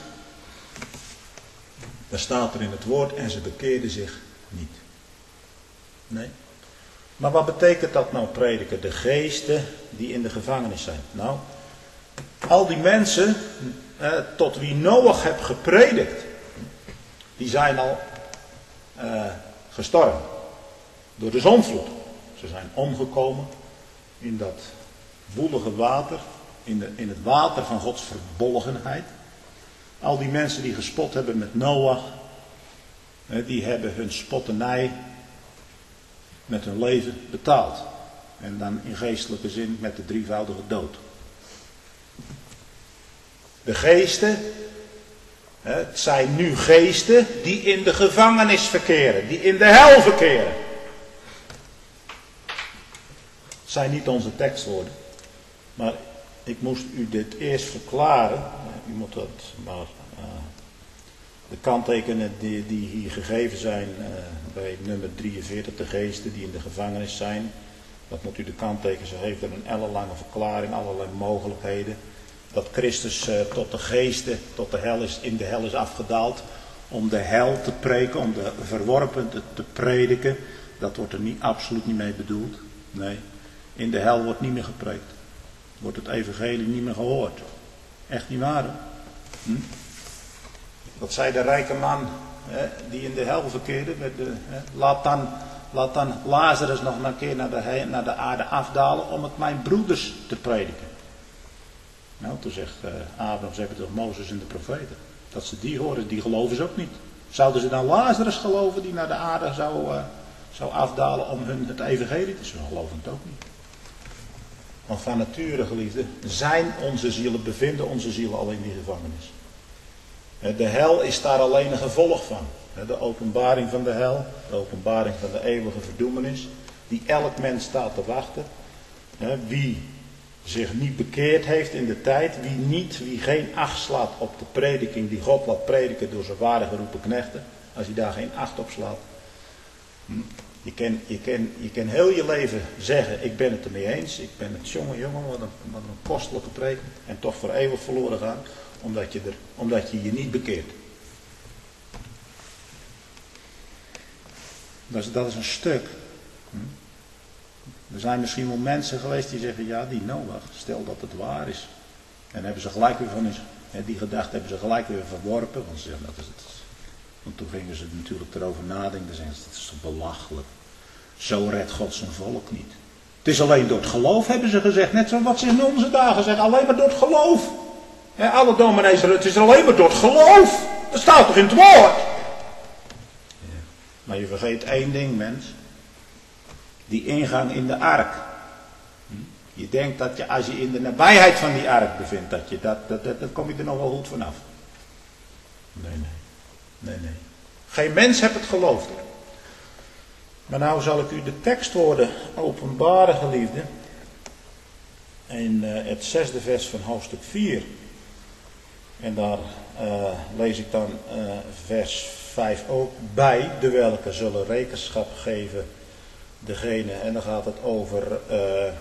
Dan staat er in het woord en ze bekeerden zich niet. Nee. Maar wat betekent dat nou, prediker? De geesten die in de gevangenis zijn. Nou, al die mensen eh, tot wie Noach heeft gepredikt, die zijn al eh, gestorven. Door de zondvloed. Ze zijn omgekomen in dat woelige water, in, de, in het water van Gods verbolgenheid. Al die mensen die gespot hebben met Noach, eh, die hebben hun spotternij met hun leven betaald. En dan in geestelijke zin met de drievoudige dood. De geesten, het zijn nu geesten die in de gevangenis verkeren, die in de hel verkeren. Het zijn niet onze tekstwoorden, maar ik moest u dit eerst verklaren. U moet dat maar uh, de kanttekenen die, die hier gegeven zijn uh, bij nummer drieënveertig, de geesten die in de gevangenis zijn. Dat moet u de kanttekens, ze heeft er een ellenlange verklaring, allerlei mogelijkheden. Dat Christus uh, tot de geesten, tot de hel is, in de hel is afgedaald. Om de hel te preken, om de verworpen te, te prediken. Dat wordt er niet, absoluut niet mee bedoeld. Nee, in de hel wordt niet meer gepreekt. Wordt het evangelie niet meer gehoord. Echt niet waar, hè? Hm? Dat zei de rijke man hè, die in de hel verkeerde. Met de, hè, laat, dan, laat dan Lazarus nog een keer naar de, naar de aarde afdalen om het mijn broeders te prediken. Nou, toen zegt uh, Abraham, ze hebben toch Mozes en de profeten. Dat ze die horen, die geloven ze ook niet. Zouden ze dan Lazarus geloven die naar de aarde zou, uh, zou afdalen om hun het evangelie te... Ze geloven het ook niet. Want van nature, geliefden, zijn onze zielen, bevinden onze zielen al in die gevangenis. De hel is daar alleen een gevolg van. De openbaring van de hel, de openbaring van de eeuwige verdoemenis, die elk mens staat te wachten. Wie zich niet bekeerd heeft in de tijd, wie niet, wie geen acht slaat op de prediking die God laat prediken door zijn waarde geroepen knechten, als hij daar geen acht op slaat. Je kan, je, kan, je kan heel je leven zeggen, ik ben het ermee eens, ik ben het jongen, jongen, wat een, wat een kostelijke preek, en toch voor eeuwig verloren gaan, omdat je, er, omdat je je niet bekeert. Dat is, dat is een stuk. Er zijn misschien wel mensen geweest die zeggen, ja, die Noach, stel dat het waar is. En hebben ze gelijk weer van, die gedachte hebben ze gelijk weer verworpen, want ze zeggen, dat is het. Want toen gingen ze natuurlijk erover nadenken, dan zeggen ze, dat is toch belachelijk. Zo redt God zijn volk niet. Het is alleen door het geloof, hebben ze gezegd, net zoals wat ze in onze dagen zeggen, alleen maar door het geloof. Ja, alle dominees, het is alleen maar door het geloof. Dat staat toch in het woord. Ja. Maar je vergeet één ding, mens. Die ingang in de ark. Je denkt dat je, als je in de nabijheid van die ark bevindt, dat je dat, dat, dat, dat kom je er nog wel goed vanaf. Nee, nee. Nee, nee. Geen mens heeft het geloofd. Maar nou zal ik u de tekstwoorden openbaren, geliefden. In uh, het zesde vers van hoofdstuk vier. En daar uh, lees ik dan uh, vers vijf ook bij. De welke zullen rekenschap geven degene. En dan gaat het over, uh,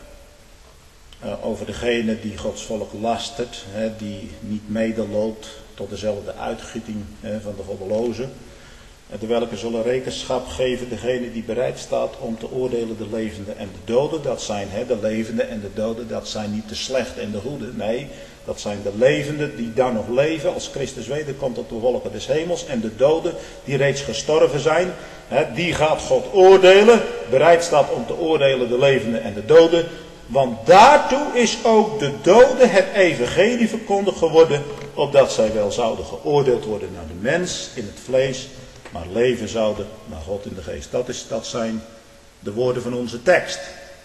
uh, over degene die Gods volk lastert. Hè, die niet medeloopt tot dezelfde uitgieting hè, van de goddelozen. De welke zullen rekenschap geven degene die bereid staat om te oordelen de levenden en de doden. Dat zijn hè, de levenden en de doden, dat zijn niet de slechte en de goede. Nee, dat zijn de levenden die dan nog leven als Christus wederkomt op de wolken des hemels. En de doden die reeds gestorven zijn, hè, die gaat God oordelen. Bereid staat om te oordelen de levenden en de doden. Want daartoe is ook de doden het evangelie verkondigd geworden, opdat zij wel zouden geoordeeld worden naar de mens in het vlees, maar leven zouden naar God in de geest. Dat, is, dat zijn de woorden van onze tekst.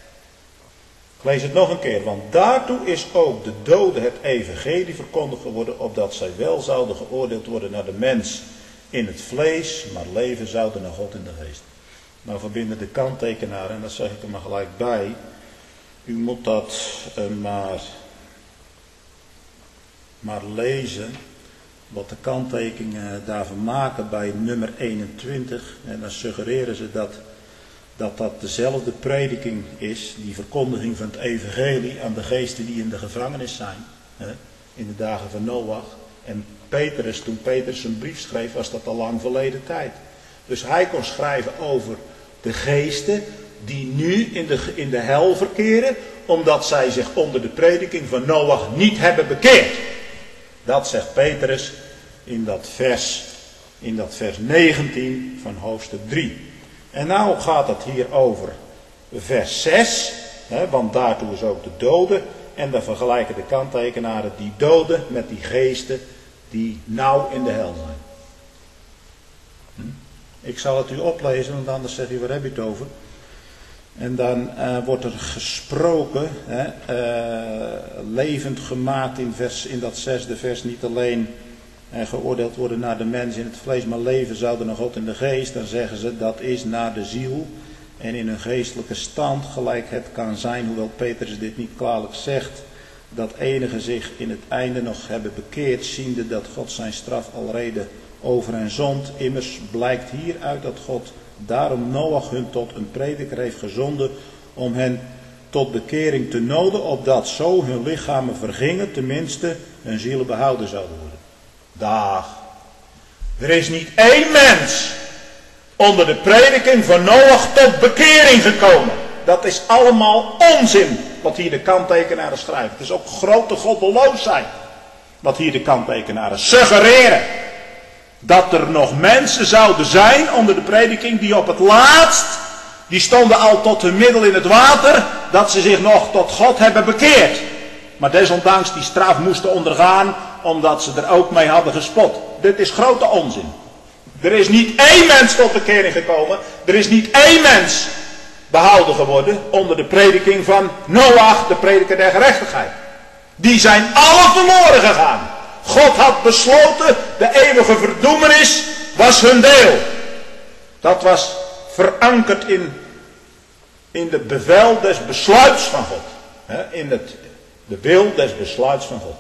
Ik lees het nog een keer. Want daartoe is ook de doden het evangelie verkondigd geworden, opdat zij wel zouden geoordeeld worden naar de mens in het vlees, maar leven zouden naar God in de geest. Nou verbinden de kanttekenaar, en dat zeg ik er maar gelijk bij. U moet dat uh, maar maar lezen wat de kanttekeningen daarvan maken bij nummer eenentwintig. En dan suggereren ze dat dat, dat dezelfde prediking is, die verkondiging van het evangelie aan de geesten die in de gevangenis zijn. Hè, in de dagen van Noach. En Petrus, toen Petrus een brief schreef, was dat al lang verleden tijd. Dus hij kon schrijven over de geesten die nu in de, in de hel verkeren, omdat zij zich onder de prediking van Noach niet hebben bekeerd. Dat zegt Petrus in dat vers, in dat vers negentien van hoofdstuk drie. En nou gaat het hier over vers zes, hè, want daartoe is ook de doden. En dan vergelijken de kanttekenaren die doden met die geesten die nauw in de hel zijn. Hm? Ik zal het u oplezen, want anders zegt u, waar heb je het over? En dan uh, wordt er gesproken, hè, uh, levend gemaakt in, vers, in dat zesde vers, niet alleen uh, geoordeeld worden naar de mens in het vlees, maar leven zouden naar God in de geest. Dan zeggen ze, dat is naar de ziel en in een geestelijke stand, gelijk het kan zijn, hoewel Petrus dit niet kwalijk zegt, dat enigen zich in het einde nog hebben bekeerd, ziende dat God zijn straf alrede over hen zond. Immers blijkt hieruit dat God daarom Noach hun tot een prediker heeft gezonden om hen tot bekering te noden, opdat zo hun lichamen vergingen, tenminste hun zielen behouden zouden worden. Dag. Er is niet één mens onder de prediking van Noach tot bekering gekomen. Dat is allemaal onzin wat hier de kanttekenaren schrijven. Het is ook grote goddeloosheid wat hier de kanttekenaren suggereren. Dat er nog mensen zouden zijn onder de prediking die op het laatst, die stonden al tot hun middel in het water, dat ze zich nog tot God hebben bekeerd. Maar desondanks die straf moesten ondergaan, omdat ze er ook mee hadden gespot. Dit is grote onzin. Er is niet één mens tot bekering gekomen, er is niet één mens behouden geworden onder de prediking van Noach, de prediker der gerechtigheid. Die zijn alle verloren gegaan. God had besloten, de eeuwige verdoemenis was hun deel. Dat was verankerd in, in de bevel des besluits van God. He, in het, de wil des besluits van God.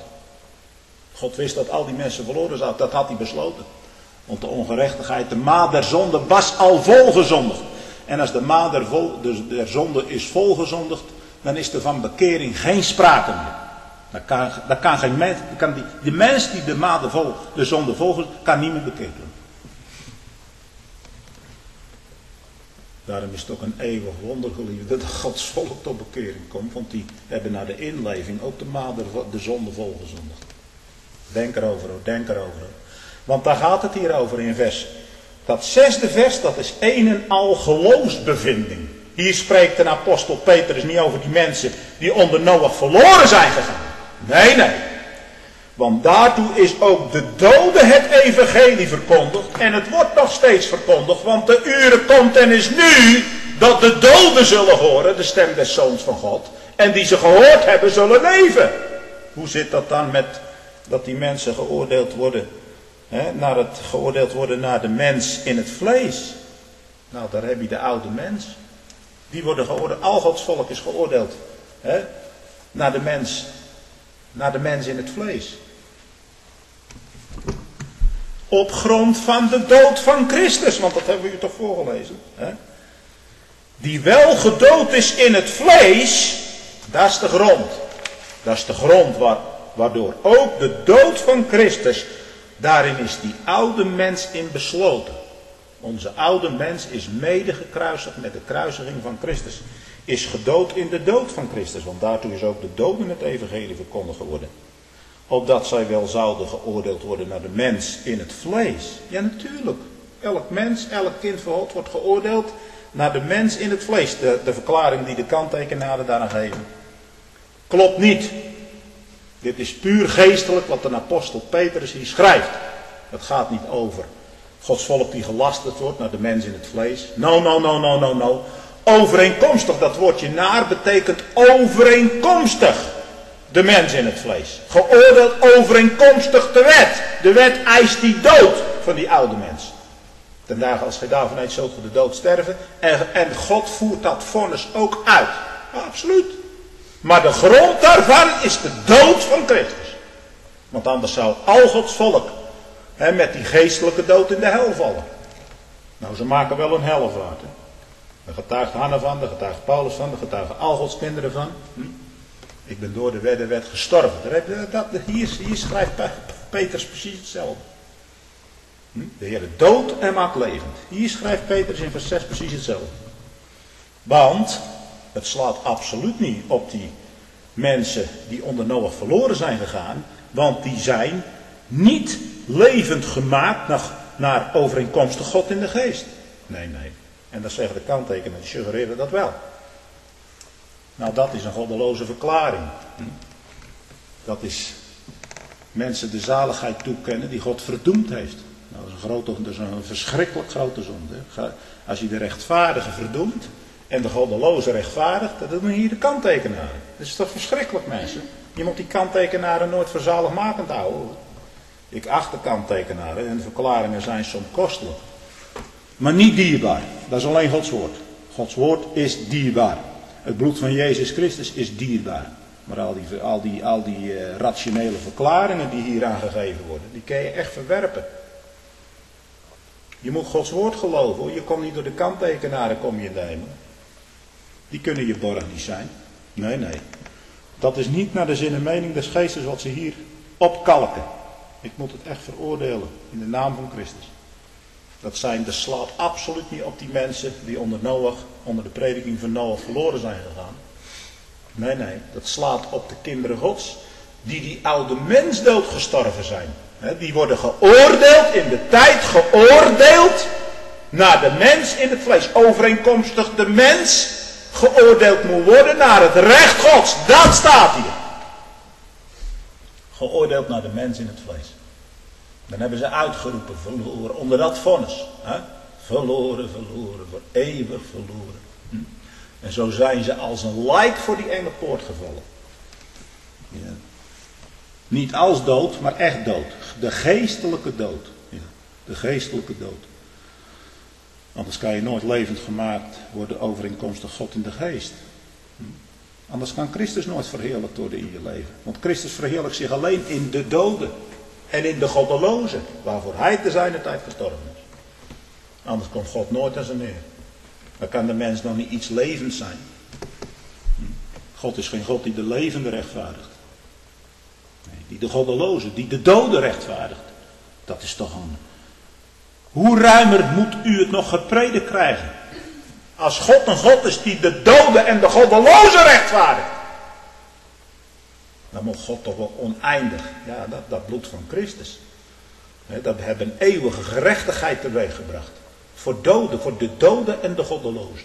God wist dat al die mensen verloren zouden, dat had hij besloten. Want de ongerechtigheid, de maat der zonde was al volgezondigd. En als de maat der, vol, de, der zonde is volgezondigd, dan is er van bekering geen sprake meer. Dan kan, dan kan geen mens, kan die, die mens die de maat de, vol, de zonde volgt, kan niet meer bekeerd worden. Daarom is het ook een eeuwig wonder, geliefde, dat Gods volk tot bekering komt. Want die hebben na de inleving ook de maat de, de zonde volgezondigd. Denk erover, denk erover. Want daar gaat het hier over in vers. Dat zesde vers, dat is een en al geloofsbevinding. Hier spreekt de apostel Petrus niet over die mensen die onder Noach verloren zijn gegaan. Nee, nee. Want daartoe is ook de doden het evangelie verkondigd. En het wordt nog steeds verkondigd. Want de uren komt en is nu dat de doden zullen horen, de stem des Zoons van God. En die ze gehoord hebben zullen leven. Hoe zit dat dan met dat die mensen geoordeeld worden, hè, naar het, geoordeeld worden naar de mens in het vlees? Nou, daar heb je de oude mens. Die worden geoordeeld, al Gods volk is geoordeeld, hè, naar de mens, naar de mens in het vlees. Op grond van de dood van Christus, want dat hebben we u toch voorgelezen. Hè? Die wel gedood is in het vlees, dat is de grond. Dat is de grond waar, waardoor ook de dood van Christus, daarin is die oude mens in besloten. Onze oude mens is mede gekruisigd met de kruisiging van Christus. Is gedood in de dood van Christus, want daartoe is ook de doden het evangelie verkondigd geworden. Opdat zij wel zouden geoordeeld worden naar de mens in het vlees. Ja, natuurlijk. Elk mens, elk kind van God wordt geoordeeld naar de mens in het vlees. De, de verklaring die de kanttekenaren daaraan geven. Klopt niet. Dit is puur geestelijk wat de apostel Petrus hier schrijft. Het gaat niet over Gods volk die gelasterd wordt naar de mens in het vlees. No, no, no, no, no, no. Overeenkomstig, dat woordje naar betekent overeenkomstig. De mens in het vlees. Geoordeeld overeenkomstig de wet. De wet eist die dood van die oude mens. Ten dagen als gij daarvan eet, zult ge de dood sterven. En, en God voert dat vonnis ook uit. Absoluut. Maar de grond daarvan is de dood van Christus. Want anders zou al Gods volk hè, met die geestelijke dood in de hel vallen. Nou, ze maken wel een hellevaart. Hè. Daar getuigt Hanna van, daar getuigt Paulus van, daar getuigen al Gods kinderen van. Hm? Ik ben door de weddenwet gestorven. Daar heb, dat, hier, hier schrijft Petrus precies hetzelfde. Hm? De Heer dood en maakt levend. Hier schrijft Petrus in vers zes precies hetzelfde. Want het slaat absoluut niet op die mensen die onder Noach verloren zijn gegaan. Want die zijn niet levend gemaakt naar, naar overeenkomstig God in de geest. Nee, nee. En dat zeggen de kanttekenen, die suggereren dat wel. Nou, dat is een goddeloze verklaring. Dat is mensen de zaligheid toekennen die God verdoemd heeft. Nou, dat is een, grote, dat is een verschrikkelijk grote zonde. Als je de rechtvaardige verdoemt en de goddeloze rechtvaardigt, dat doen we hier de kanttekenaren. Dat is toch verschrikkelijk, mensen? Je moet die kanttekenaren nooit voor zaligmakend houden. Ik acht de kanttekenaren en de verklaringen zijn soms kostelijk. Maar niet dierbaar. Dat is alleen Gods woord. Gods woord is dierbaar. Het bloed van Jezus Christus is dierbaar. Maar al die, al die, al die uh, rationele verklaringen die hier aangegeven worden, die kun je echt verwerpen. Je moet Gods woord geloven, hoor. Je komt niet door de kanttekenaren kom je nemen. Die kunnen je borg niet zijn. Nee, nee. Dat is niet naar de zin en mening des geestes wat ze hier opkalken. Ik moet het echt veroordelen in de naam van Christus. Dat zijn, dat slaat absoluut niet op die mensen die onder Noach, onder de prediking van Noach verloren zijn gegaan. Nee, nee, dat slaat op de kinderen Gods, die die oude mens doodgestorven zijn. He, die worden geoordeeld, in de tijd geoordeeld, naar de mens in het vlees. Overeenkomstig de mens geoordeeld moet worden naar het recht Gods. Dat staat hier. Geoordeeld naar de mens in het vlees. Dan hebben ze uitgeroepen, verloren, onder dat vonnis. Hè? Verloren, verloren, voor eeuwig verloren. Hm? En zo zijn ze als een lijk voor die enge poort gevallen. Ja. Niet als dood, maar echt dood. De geestelijke dood. Ja. De geestelijke dood. Anders kan je nooit levend gemaakt worden overeenkomstig God in de geest. Hm? Anders kan Christus nooit verheerlijkt worden in je leven. Want Christus verheerlijkt zich alleen in de doden. En in de goddelozen, waarvoor hij te zijner tijd gestorven is. Anders komt God nooit aan zijn neer. Dan kan de mens nog niet iets levends zijn. God is geen God die de levende rechtvaardigt. Nee, die de goddelozen, die de doden rechtvaardigt. Dat is toch een... Hoe ruimer moet u het nog gepredikt krijgen? Als God een God is die de doden en de goddelozen rechtvaardigt. Dan moet God toch wel oneindig. Ja, dat, dat bloed van Christus. He, dat hebben een eeuwige gerechtigheid teweeggebracht. Voor doden, voor de doden en de goddelozen.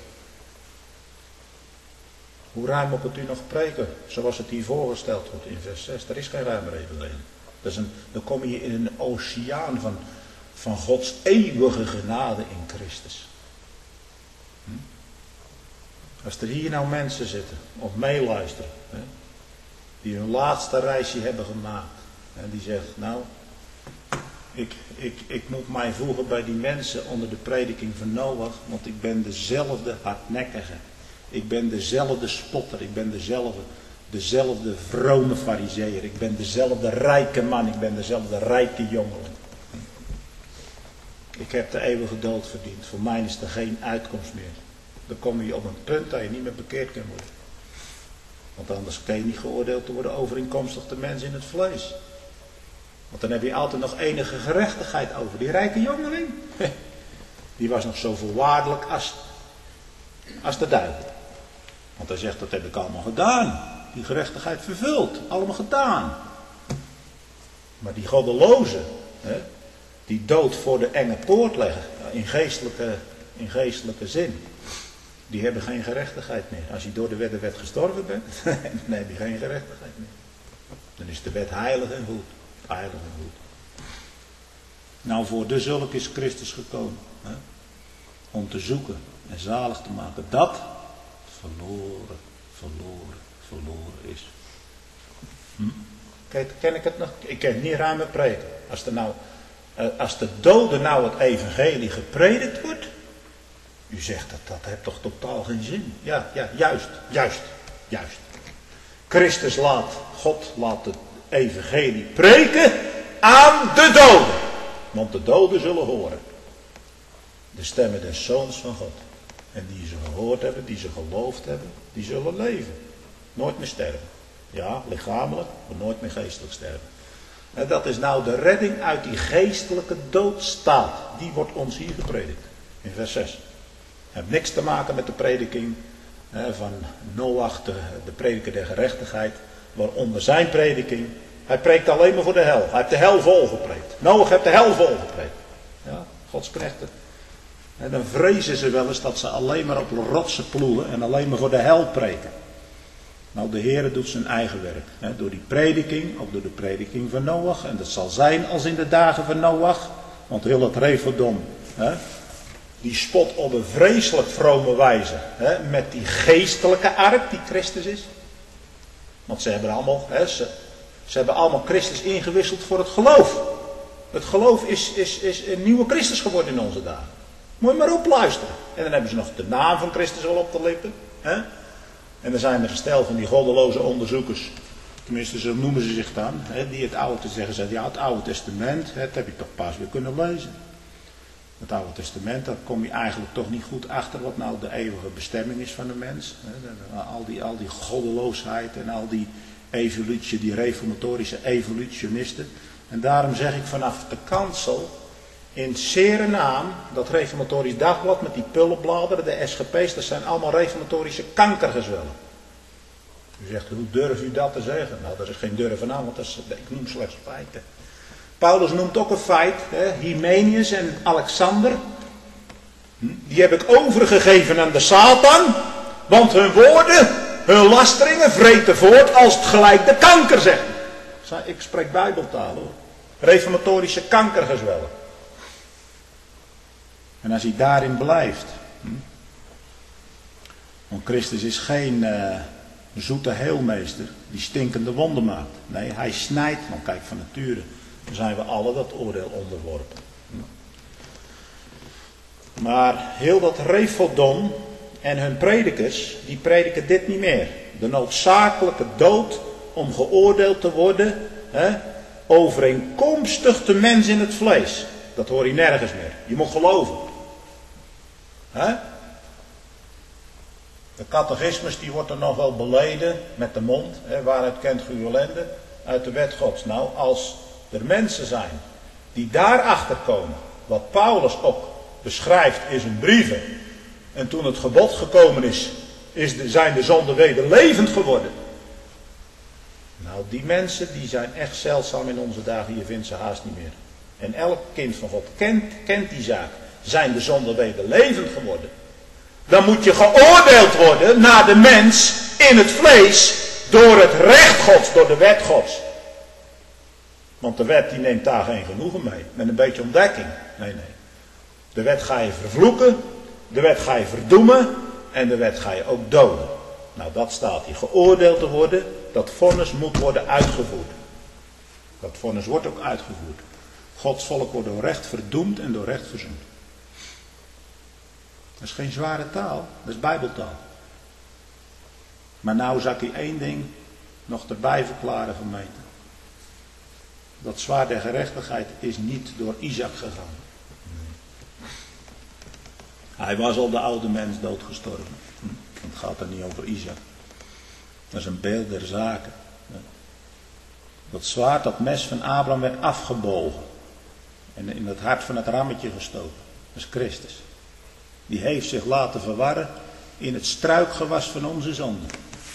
Hoe ruim moet het u nog preken? Zoals het hier voorgesteld wordt in vers zes. Er is geen ruimer evenwel. Dat is een, dan kom je in een oceaan van, van Gods eeuwige genade in Christus. Hm? Als er hier nou mensen zitten, of meeluisteren, hè, die hun laatste reisje hebben gemaakt. En die zegt, nou, ik, ik, ik moet mij voegen bij die mensen onder de prediking van Noach, want ik ben dezelfde hardnekkige. Ik ben dezelfde spotter, ik ben dezelfde, dezelfde vrome farizeeër, ik ben dezelfde rijke man, ik ben dezelfde rijke jongeling. Ik heb de eeuwige dood verdiend, voor mij is er geen uitkomst meer. Dan kom je op een punt dat je niet meer bekeerd kan worden. Want anders kan je niet geoordeeld worden overeenkomstig de mens in het vlees. Want dan heb je altijd nog enige gerechtigheid over. Die rijke jongeling, die was nog zo voorwaardelijk als, als de duivel. Want hij zegt, dat heb ik allemaal gedaan. Die gerechtigheid vervuld, allemaal gedaan. Maar die goddelozen, hè, die dood voor de enge poort leggen, in geestelijke, in geestelijke zin. Die hebben geen gerechtigheid meer. Als je door de wet, de wet gestorven bent, dan heb je geen gerechtigheid meer. Dan is de wet heilig en goed. Heilig en goed. Nou, voor de zulk is Christus gekomen. Hè? Om te zoeken en zalig te maken. Dat verloren, verloren, verloren is. Hm? Kijk, ken ik het nog? Ik kan het niet ruimer prediken. Als, er nou, als de doden nou het evangelie gepredikt wordt. U zegt dat, dat heeft toch totaal geen zin? Ja, ja, juist, juist, juist. Christus laat, God laat het evangelie preken aan de doden. Want de doden zullen horen de stemmen des Zoons van God. En die ze gehoord hebben, die ze geloofd hebben, die zullen leven. Nooit meer sterven. Ja, lichamelijk, maar nooit meer geestelijk sterven. En dat is nou de redding uit die geestelijke doodstaat. Die wordt ons hier gepredikt. In vers zes. Het heeft niks te maken met de prediking hè, van Noach, de, de prediker der gerechtigheid. Waaronder zijn prediking. Hij preekt alleen maar voor de hel. Hij heeft de hel vol gepreekt. Noach heeft de hel vol gepreekt. Ja, Gods knechten. En dan vrezen ze wel eens dat ze alleen maar op rotsen ploegen en alleen maar voor de hel preken. Nou, de Heere doet zijn eigen werk. Hè, door die prediking, ook door de prediking van Noach. En dat zal zijn als in de dagen van Noach. Want heel het Refodom, hè, die spot op een vreselijk vrome wijze. Hè, met die geestelijke ark die Christus is. Want ze hebben allemaal, hè, ze, ze hebben allemaal Christus ingewisseld voor het geloof. Het geloof is, is, is een nieuwe Christus geworden in onze dagen. Moet je maar opluisteren. En dan hebben ze nog de naam van Christus wel op de lippen. Hè? En dan zijn er een stel van die goddeloze onderzoekers. Tenminste, zo noemen ze zich dan. Hè, die het Oude zeggen. Zeggen, ja, het Oude Testament. Hè, dat heb je toch pas weer kunnen lezen. Het Oude Testament, daar kom je eigenlijk toch niet goed achter. Wat nou de eeuwige bestemming is van de mens. Hè? Al, die, al die goddeloosheid en al die evolutie, die reformatorische evolutionisten. En daarom zeg ik vanaf de kansel. In zere naam, dat reformatorisch dagblad met die pullenbladeren, de S G P's, dat zijn allemaal reformatorische kankergezwellen. U zegt, hoe durft u dat te zeggen? Nou, dat is geen durven aan, want dat is, ik noem slechts feiten. Paulus noemt ook een feit, hè, Hymenius en Alexander, die heb ik overgegeven aan de Satan, want hun woorden, hun lasteringen vreten voort als het gelijk de kanker zegt. Ik spreek bijbeltaal hoor. Reformatorische kankergezwellen. En als hij daarin blijft. Hm? Want Christus is geen uh, zoete heelmeester die stinkende wonden maakt. Nee, hij snijdt. Want kijk, van nature zijn we alle dat oordeel onderworpen. Hm? Maar heel dat Refodom en hun predikers, die prediken dit niet meer. De noodzakelijke dood om geoordeeld te worden, hè, overeenkomstig de mens in het vlees. Dat hoor je nergens meer. Je moet geloven. He? De catechismus die wordt er nog wel beleden met de mond. He, waaruit kent u ellende? Uit de wet Gods. Nou, als er mensen zijn die daarachter komen. Wat Paulus ook beschrijft in zijn brieven. En toen het gebod gekomen is, is de, zijn de zonden weder levend geworden. Nou, die mensen die zijn echt zeldzaam in onze dagen. Je vindt ze haast niet meer. En elk kind van God kent, kent die zaak. Zijn de zonden weder levend geworden. Dan moet je geoordeeld worden naar de mens in het vlees. Door het recht Gods, door de wet Gods. Want de wet die neemt daar geen genoegen mee. Met een beetje ontdekking. Nee, nee. De wet ga je vervloeken. De wet ga je verdoemen. En de wet ga je ook doden. Nou, dat staat hier. Geoordeeld te worden. Dat vonnis moet worden uitgevoerd. Dat vonnis wordt ook uitgevoerd. Gods volk wordt door recht verdoemd en door recht verzoend. Dat is geen zware taal, dat is bijbeltaal. Maar nou zal ik je één ding nog erbij verklaren, gemeente. Dat zwaard der gerechtigheid is niet door Isaac gegaan. Hij was al de oude mens doodgestorven. Het gaat er niet over Isaac. Dat is een beeld der zaken. Dat zwaard, dat mes van Abraham werd afgebogen. En in het hart van het rammetje gestoken. Dat is Christus. Die heeft zich laten verwarren in het struikgewas van onze zonde.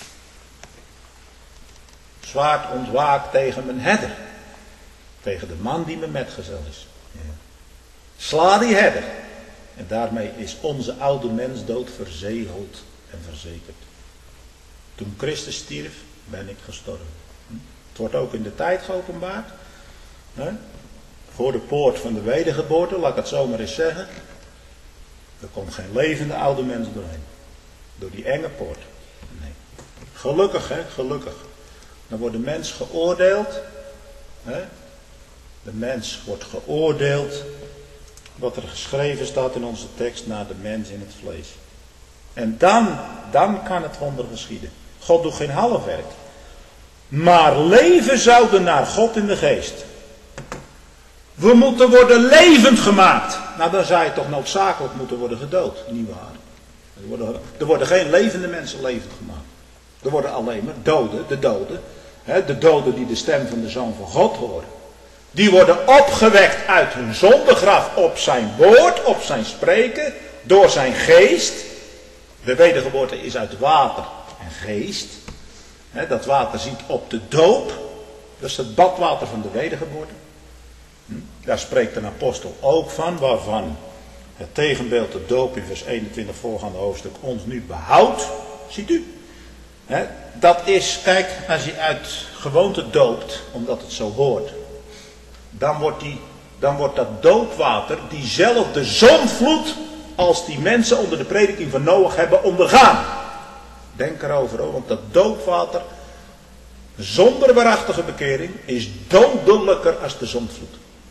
Zwaard ontwaakt tegen mijn herder. Tegen de man die mijn metgezel is. Ja. Sla die herder. En daarmee is onze oude mens dood verzegeld en verzekerd. Toen Christus stierf, ben ik gestorven. Het wordt ook in de tijd geopenbaard. Hè? Voor de poort van de wedergeboorte, laat ik het zo maar eens zeggen. Er komt geen levende oude mens doorheen. Door die enge poort. Nee. Gelukkig, hè, gelukkig. Dan wordt de mens geoordeeld. Hè? De mens wordt geoordeeld. Wat er geschreven staat in onze tekst, naar de mens in het vlees. En dan, dan kan het wonder geschieden. God doet geen halfwerk. maar leven zouden naar God in de geest. We moeten worden levend gemaakt. Nou, dan zou je toch noodzakelijk moeten worden gedood, niet waar? Er worden, er worden geen levende mensen levend gemaakt. Er worden alleen maar doden, de doden. Hè, de doden die de stem van de Zoon van God horen. Die worden opgewekt uit hun zondegraf op zijn woord, op zijn spreken, door zijn geest. De wedergeboorte is uit water en geest. Hè, dat water ziet op de doop. Dat is het badwater van de wedergeboorte. Hm? Daar spreekt een apostel ook van, waarvan het tegenbeeld de doop in vers eenentwintig voorgaande hoofdstuk ons nu behoudt. Ziet u? He, dat is, kijk, als je uit gewoonte doopt, omdat het zo hoort, dan wordt, die, dan wordt dat doopwater diezelfde zonvloed als die mensen onder de prediking van Noach hebben ondergaan. Denk erover hoor, want dat doopwater, zonder waarachtige bekering, is dodelijker als de zonvloed.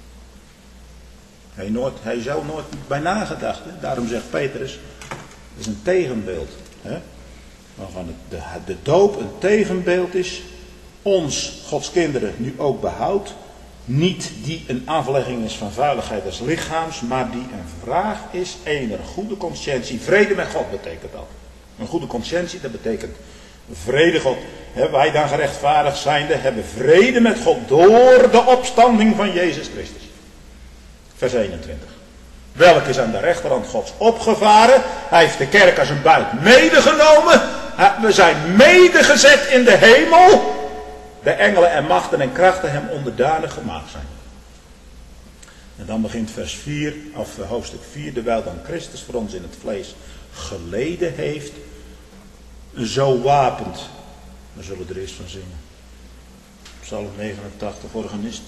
Hij, nooit, hij zou nooit bij nagedacht. Hè? Daarom zegt Petrus, het is een tegenbeeld. Hè? Waarvan het, de, de doop een tegenbeeld is. Ons, Gods kinderen, nu ook behoudt. Niet die een aflegging is van vuiligheid des lichaams. Maar die een vraag is. Ener goede conscientie. Vrede met God betekent dat. Een goede conscientie, dat betekent vrede God. He, wij dan gerechtvaardigd zijnde hebben vrede met God door de opstanding van Jezus Christus. Vers eenentwintig. Welke is aan de rechterhand Gods opgevaren. Hij heeft de kerk als een buit medegenomen. We zijn medegezet in de hemel. De engelen en machten en krachten hem onderdanig gemaakt zijn. En dan begint vers vier, of hoofdstuk vier. Terwijl dan Christus voor ons in het vlees geleden heeft. Zo wapend. We zullen er eerst van zingen. Psalm negenentachtig, organist.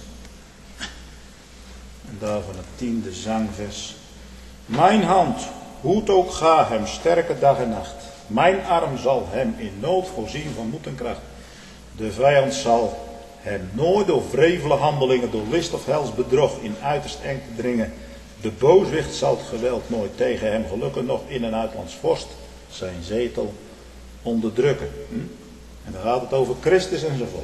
En daarvan het tiende zangvers. Mijn hand, hoe het ook ga, hem sterke dag en nacht. Mijn arm zal hem in nood voorzien van moed en kracht. De vijand zal hem nooit door wrevele handelingen, door list of hels bedrog in uiterst eng te dringen. De booswicht zal het geweld nooit tegen hem gelukken, nog in een uitlands vorst zijn zetel onderdrukken. Hm? En dan gaat het over Christus en zijn volk.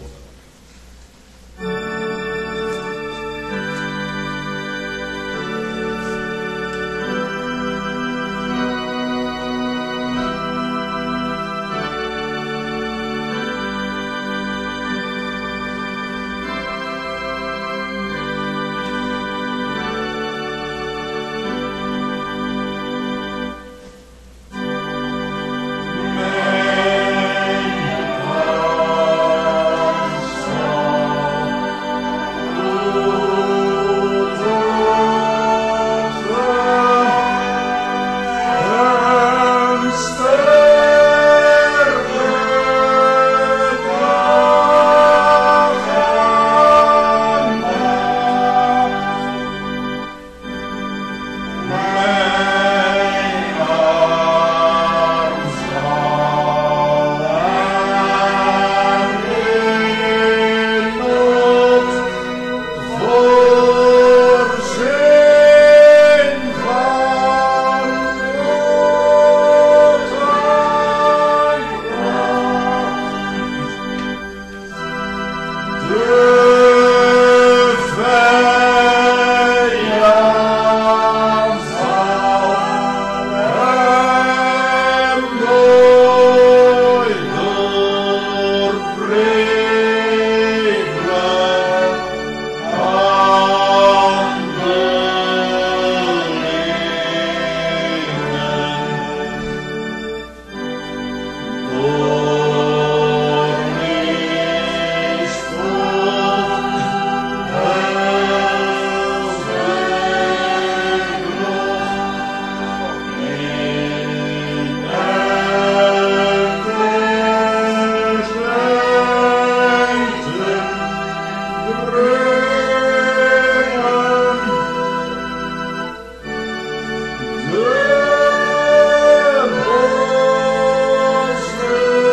The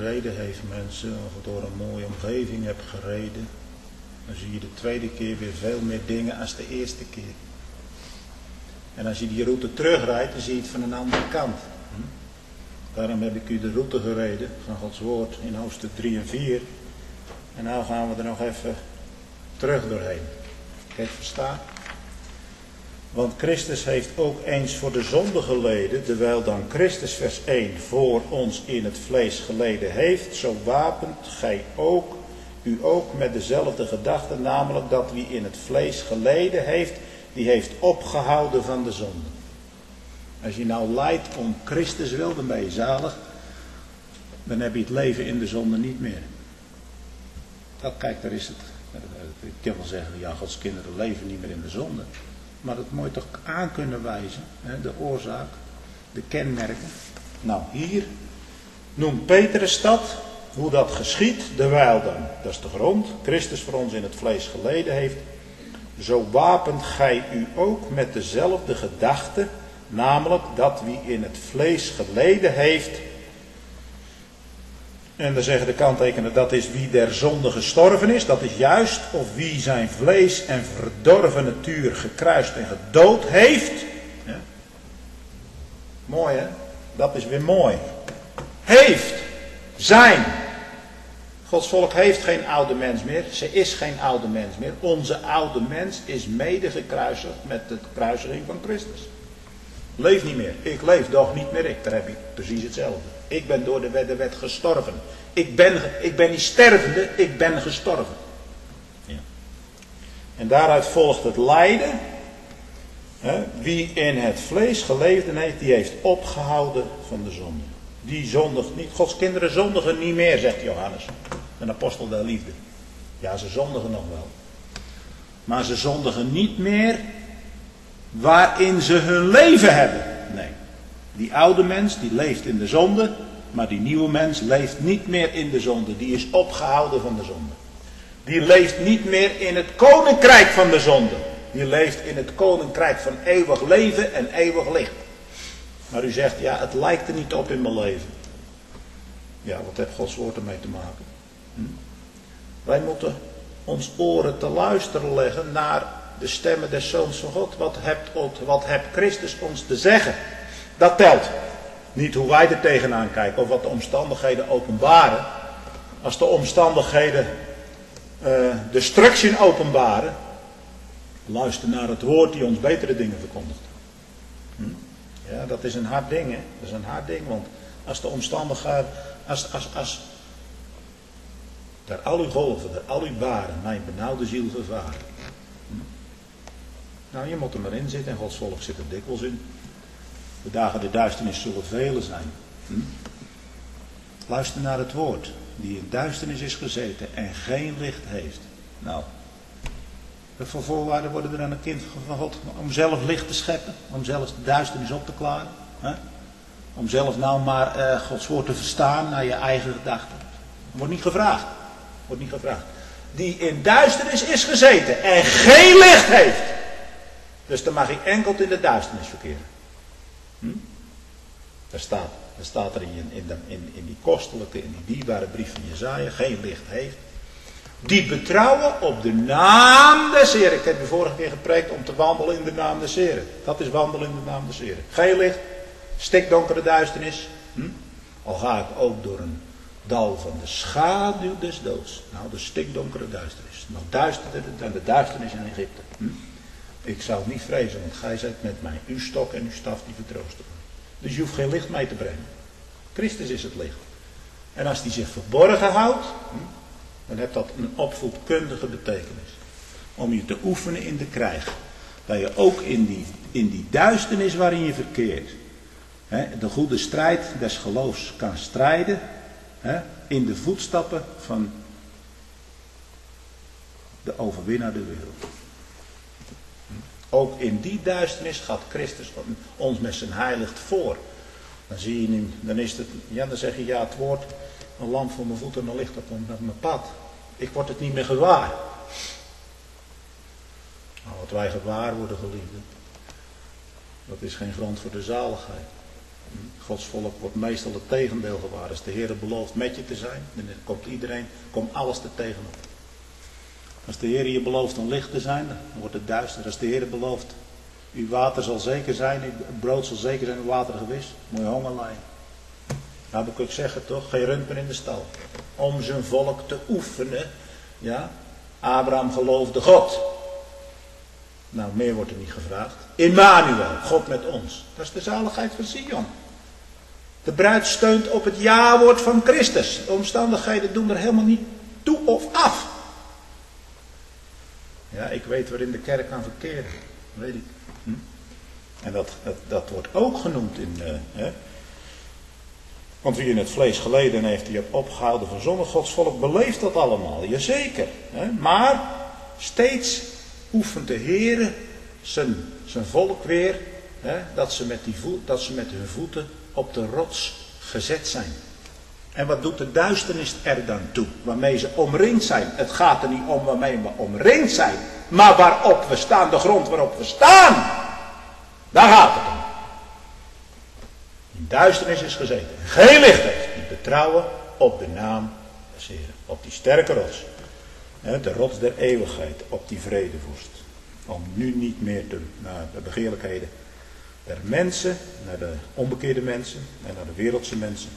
gereden heeft, mensen, of door een mooie omgeving hebt gereden, dan zie je de tweede keer weer veel meer dingen als de eerste keer. En als je die route terugrijdt, dan zie je het van een andere kant. Daarom heb ik u de route gereden van Gods woord in hoofdstuk drie en vier. En nu gaan we er nog even terug doorheen. Kijk, verstaan? Want Christus heeft ook eens voor de zonde geleden, terwijl dan Christus vers één voor ons in het vlees geleden heeft, zo wapent gij ook, u ook met dezelfde gedachte, namelijk dat wie in het vlees geleden heeft, die heeft opgehouden van de zonde. Als je nou lijdt om Christus wil, dan ben je zalig, dan heb je het leven in de zonde niet meer. Nou, kijk, daar is het. Ik kan wel zeggen, ja, Gods kinderen leven niet meer in de zonde. Maar dat moet je toch aan kunnen wijzen, hè? De oorzaak, de kenmerken. Nou, hier noemt Petrus dat, hoe dat geschiet, terwijl dan, dat is de grond, Christus voor ons in het vlees geleden heeft. Zo wapent gij u ook met dezelfde gedachte, namelijk dat wie in het vlees geleden heeft. En dan zeggen de kanttekenen, dat is wie der zonde gestorven is, dat is juist, of wie zijn vlees en verdorven natuur gekruist en gedood heeft. Ja. Mooi hè, dat is weer mooi. Heeft, zijn. Gods volk heeft geen oude mens meer, ze is geen oude mens meer. Onze oude mens is mede gekruisigd met de kruisiging van Christus. Leef niet meer, ik leef toch niet meer ik, daar heb je precies hetzelfde. Ik ben door de wet, de wet gestorven. Ik ben, ik ben niet stervende, ik ben gestorven. Ja. En daaruit volgt het lijden. Hè, wie in het vlees geleefd heeft, die heeft opgehouden van de zonde. Die zondigt niet. Gods kinderen zondigen niet meer, zegt Johannes. Een apostel der liefde. Ja, ze zondigen nog wel. Maar ze zondigen niet meer waarin ze hun leven hebben. Nee. Die oude mens die leeft in de zonde, maar die nieuwe mens leeft niet meer in de zonde. Die is opgehouden van de zonde. Die leeft niet meer in het koninkrijk van de zonde. Die leeft in het koninkrijk van eeuwig leven en eeuwig licht. Maar u zegt, ja, het lijkt er niet op in mijn leven. Ja, wat heeft Gods woord ermee te maken? Hm? Wij moeten ons oren te luisteren leggen naar de stemmen des Zoons van God. Wat hebt, wat hebt Christus ons te zeggen? Dat telt. Niet hoe wij er tegenaan kijken of wat de omstandigheden openbaren. Als de omstandigheden uh, destruction openbaren, luister naar het woord die ons betere dingen verkondigt. Hm? Ja, dat is een hard ding, hè. Dat is een hard ding, want als de omstandigheden, als, als, als, daar al uw golven, daar al uw baren, mijn benauwde ziel vervaren. Hm? Nou, je moet er maar in zitten en Gods volk zit er dikwijls in. De dagen der duisternis zullen vele zijn. Hm? Luister naar het woord, die in duisternis is gezeten en geen licht heeft. Nou, voor voorwaarden worden er aan een kind van God om zelf licht te scheppen, om zelf de duisternis op te klaren. Hè? Om zelf nou maar uh, Gods woord te verstaan naar je eigen gedachten. Wordt niet gevraagd. Wordt niet gevraagd. Die in duisternis is gezeten en geen licht heeft. Dus dan mag ik enkel in de duisternis verkeren. Hm? Daar staat, daar staat er in, in, de, in, in die kostelijke, in die dierbare brief van Jesaja, geen licht heeft. Die betrouwen op de naam des Heren. Ik heb de vorige keer gepreekt om te wandelen in de naam des Heren. Dat is wandelen in de naam des Heren. Geen licht, stikdonkere duisternis. Hm? Al ga ik ook door een dal van de schaduw des doods. Nou, de stikdonkere duisternis. Nog duisterder dan de duisternis in Egypte. Hm? Ik zou niet vrezen, want gij zijt met mij. Uw stok en uw staf die vertroosten mij. Dus je hoeft geen licht mee te brengen. Christus is het licht. En als die zich verborgen houdt, hm, dan heeft dat een opvoedkundige betekenis. Om je te oefenen in de krijg. Dat je ook in die, in die duisternis waarin je verkeert, hè, de goede strijd des geloofs kan strijden. Hè, in de voetstappen van de overwinnaar der wereld. Ook in die duisternis gaat Christus ons met zijn heiligt voor. Dan zie je hem, dan is het, ja, dan zeg je, ja, het woord, een lamp voor mijn voeten en een licht op mijn pad. Ik word het niet meer gewaar. Nou, wat wij gewaar worden, geliefden, dat is geen grond voor de zaligheid. Gods volk wordt meestal het tegendeel gewaar. Als de Heer belooft met je te zijn, dan komt iedereen, komt alles er tegenop. Als de Heer je belooft om licht te zijn, dan wordt het duister. Als de Heer belooft, uw water zal zeker zijn, uw brood zal zeker zijn, uw water gewis, moet je honger lijden. Nou, dat kan ik zeggen toch, geen rundpen in de stal. Om zijn volk te oefenen, ja. Abraham geloofde God. Nou, meer wordt er niet gevraagd. Immanuel, God met ons. Dat is de zaligheid van Sion. De bruid steunt op het ja-woord van Christus. De omstandigheden doen er helemaal niet toe of af. Ja, ik weet waarin de kerk aan verkeerde. Weet ik. Hm? En dat, dat, dat wordt ook genoemd in... Uh, hè? Want wie in het vlees geleden heeft, die heeft opgehouden van zonde. Gods volk beleeft dat allemaal. Jazeker. Hè? Maar steeds oefent de Heer zijn, zijn volk weer. Hè? Dat, ze met die voet, dat ze met hun voeten op de rots gezet zijn. En wat doet de duisternis er dan toe? Waarmee ze omringd zijn. Het gaat er niet om waarmee we omringd zijn. Maar waarop we staan. De grond waarop we staan. Daar gaat het om. Die duisternis is gezeten. Geen licht heeft. Die betrouwen op de naam des Heren. Op die sterke rots. De rots der eeuwigheid. Op die vredevorst. Om nu niet meer te, naar de begeerlijkheden der mensen. Naar de onbekeerde mensen. En naar de wereldse mensen.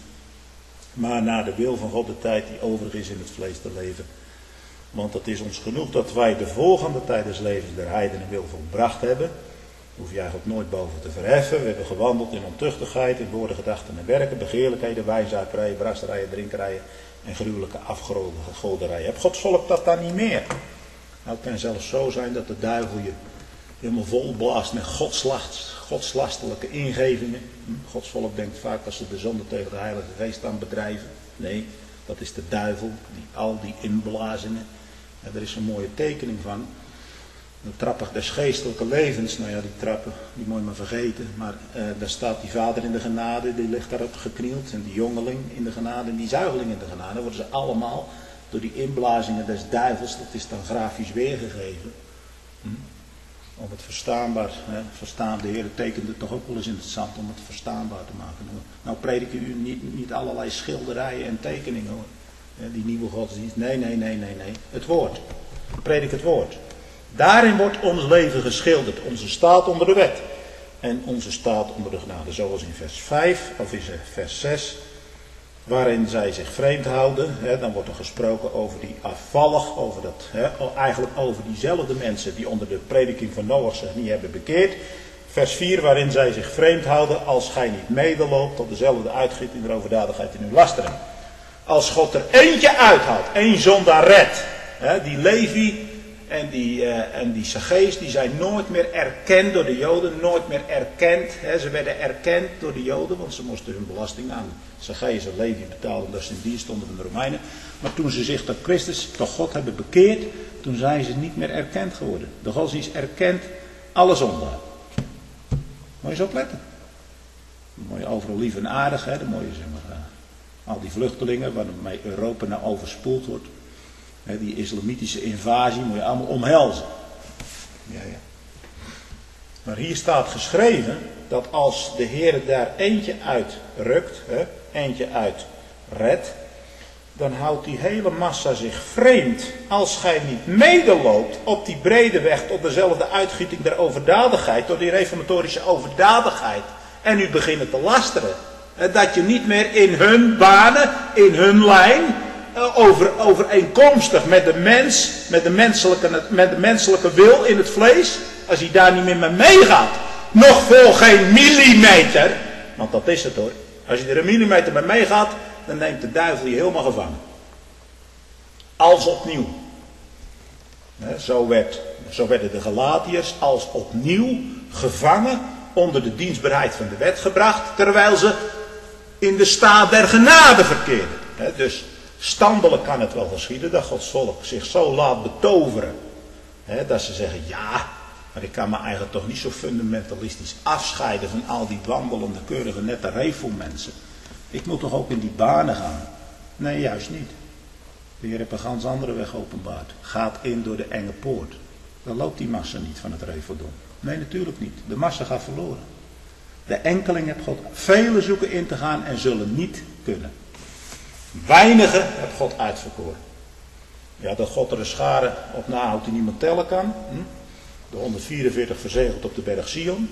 Maar naar de wil van God de tijd die overig is in het vlees te leven. Want het is ons genoeg dat wij de volgende tijd des levens der heidenen wil volbracht hebben. Daar hoef je eigenlijk nooit boven te verheffen. We hebben gewandeld in ontuchtigheid, in woorden, gedachten en werken, begeerlijkheden, wijnzuiperijen, brasterijen, drinkerijen en gruwelijke afgoderijen. Heb Gods volk dat dan niet meer? Nou, het kan zelfs zo zijn dat de duivel je helemaal vol blaast met godslast, godslastelijke ingevingen. Gods volk denkt vaak dat ze de zonde tegen de Heilige Geest aan bedrijven. Nee, dat is de duivel, die, al die inblazingen. En er is een mooie tekening van. De trappen des geestelijke levens. Nou ja, die trappen, die moet je maar vergeten. Maar eh, daar staat die vader in de genade, die ligt daarop geknield. En die jongeling in de genade en die zuigeling in de genade. Dan worden ze allemaal door die inblazingen des duivels, dat is dan grafisch weergegeven. Hm? Om het verstaanbaar, hè, verstaan, de Heer tekende toch ook wel eens in het zand om het verstaanbaar te maken. Nou predik ik u niet, niet allerlei schilderijen en tekeningen hoor. Ja, die nieuwe godsdienst. Nee, nee, nee, nee, nee. Het woord. Predik het woord. Daarin wordt ons leven geschilderd. Onze staat onder de wet. En onze staat onder de genade. Zoals in vers vijf of in vers zes. Waarin zij zich vreemd houden. Hè, dan wordt er gesproken over die afvallig. Over dat, hè, eigenlijk over diezelfde mensen die onder de prediking van Noach zich niet hebben bekeerd. Vers vier. Waarin zij zich vreemd houden. Als gij niet medeloopt tot dezelfde uitgieting der overdadigheid in uw lastering. Als God er eentje uithaalt. één zondaar redt. Hè, die Levi. En die, uh, en die Zacchaeus, die zijn nooit meer erkend door de Joden, nooit meer erkend. Hè. Ze werden erkend door de Joden, want ze moesten hun belasting aan Zacchaeus en Levi betalen, omdat ze in dienst stonden van de Romeinen. Maar toen ze zich tot Christus, tot God hebben bekeerd, toen zijn ze niet meer erkend geworden. De godsdienst erkent alle zondaar. Moet je zo opletten. Dan moet je overal lief en aardig, hè. Dan moet je zeg maar, uh, al die vluchtelingen waarmee Europa nou overspoeld wordt. He, die islamitische invasie moet je allemaal omhelzen. Ja, ja. Maar hier staat geschreven dat als de Heer daar eentje uitrukt, he, eentje uitredt, dan houdt die hele massa zich vreemd. Als gij niet medeloopt op die brede weg tot dezelfde uitgieting der overdadigheid, door die reformatorische overdadigheid, en u beginnen te lasteren, he, dat je niet meer in hun banen, in hun lijn, Over, overeenkomstig met de mens, met de, menselijke, met de menselijke wil in het vlees, als hij daar niet meer mee meegaat, nog voor geen millimeter, want dat is het hoor, als je er een millimeter mee meegaat, dan neemt de duivel je helemaal gevangen. Als opnieuw. Zo, werd, zo werden de Galatiërs als opnieuw gevangen, onder de dienstbaarheid van de wet gebracht, terwijl ze in de staat der genade verkeerden. Dus standelijk kan het wel geschieden dat Gods volk zich zo laat betoveren. Hè, dat ze zeggen, ja, maar ik kan me eigenlijk toch niet zo fundamentalistisch afscheiden van al die wandelende, keurige, nette reformmensen. Ik moet toch ook in die banen gaan? Nee, juist niet. De Heer heeft een ganz andere weg openbaard. Gaat in door de enge poort. Dan loopt die massa niet van het refordom. Nee, natuurlijk niet. De massa gaat verloren. De enkeling hebt God. Velen zoeken in te gaan en zullen niet kunnen. Weinigen hebt God uitverkoren. Ja, dat God er een schare op nahoudt die niemand tellen kan. Hm? De honderdvierenveertig verzegeld op de berg Sion.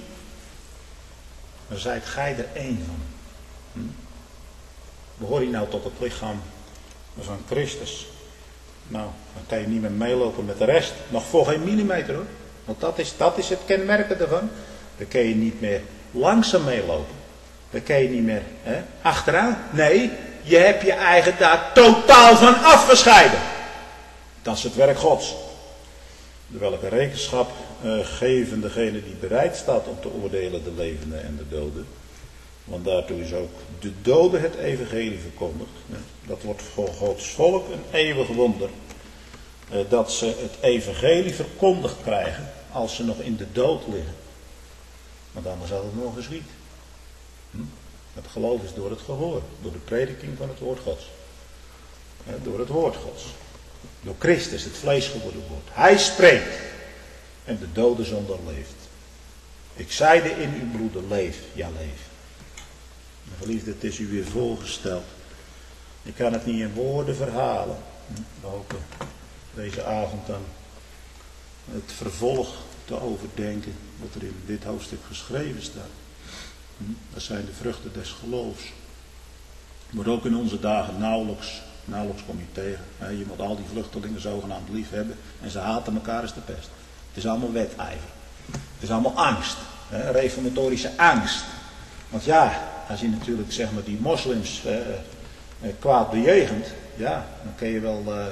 Dan zijt gij er één van. Hm? Behoor je nou tot het lichaam van Christus? Nou, dan kan je niet meer meelopen met de rest. Nog voor geen millimeter hoor. Want dat is, dat is het kenmerken ervan. Dan kan je niet meer langzaam meelopen. Dan kan je niet meer hè, achteraan. Nee, je hebt je eigen daar totaal van afgescheiden. Dat is het werk Gods. De welke rekenschap uh, geven degene die bereid staat om te oordelen de levenden en de doden. Want daartoe is ook de doden het evangelie verkondigd. Dat wordt voor Gods volk een eeuwig wonder. Uh, dat ze het evangelie verkondigd krijgen als ze nog in de dood liggen. Want anders had het nog geschied. Hm? Het geloof is door het gehoor. Door de prediking van het woord Gods. Ja, door het woord Gods. Door Christus, het vlees geworden woord. Hij spreekt. En de dode zonder leeft. Ik zeide in uw bloeden, leef, ja leef. Mijn geliefde, het is u weer voorgesteld. Ik kan het niet in woorden verhalen. We hopen deze avond dan het vervolg te overdenken. Wat er in dit hoofdstuk geschreven staat. Dat zijn de vruchten des geloofs. Maar ook in onze dagen nauwelijks, nauwelijks kom je tegen. Je moet al die vluchtelingen zogenaamd lief hebben. En ze haten elkaar als de pest. Het is allemaal wedijver. Het is allemaal angst. Reformatorische angst. Want ja, als je natuurlijk zeg maar die moslims eh, eh, kwaad bejegent. Ja, dan kun je wel... Eh,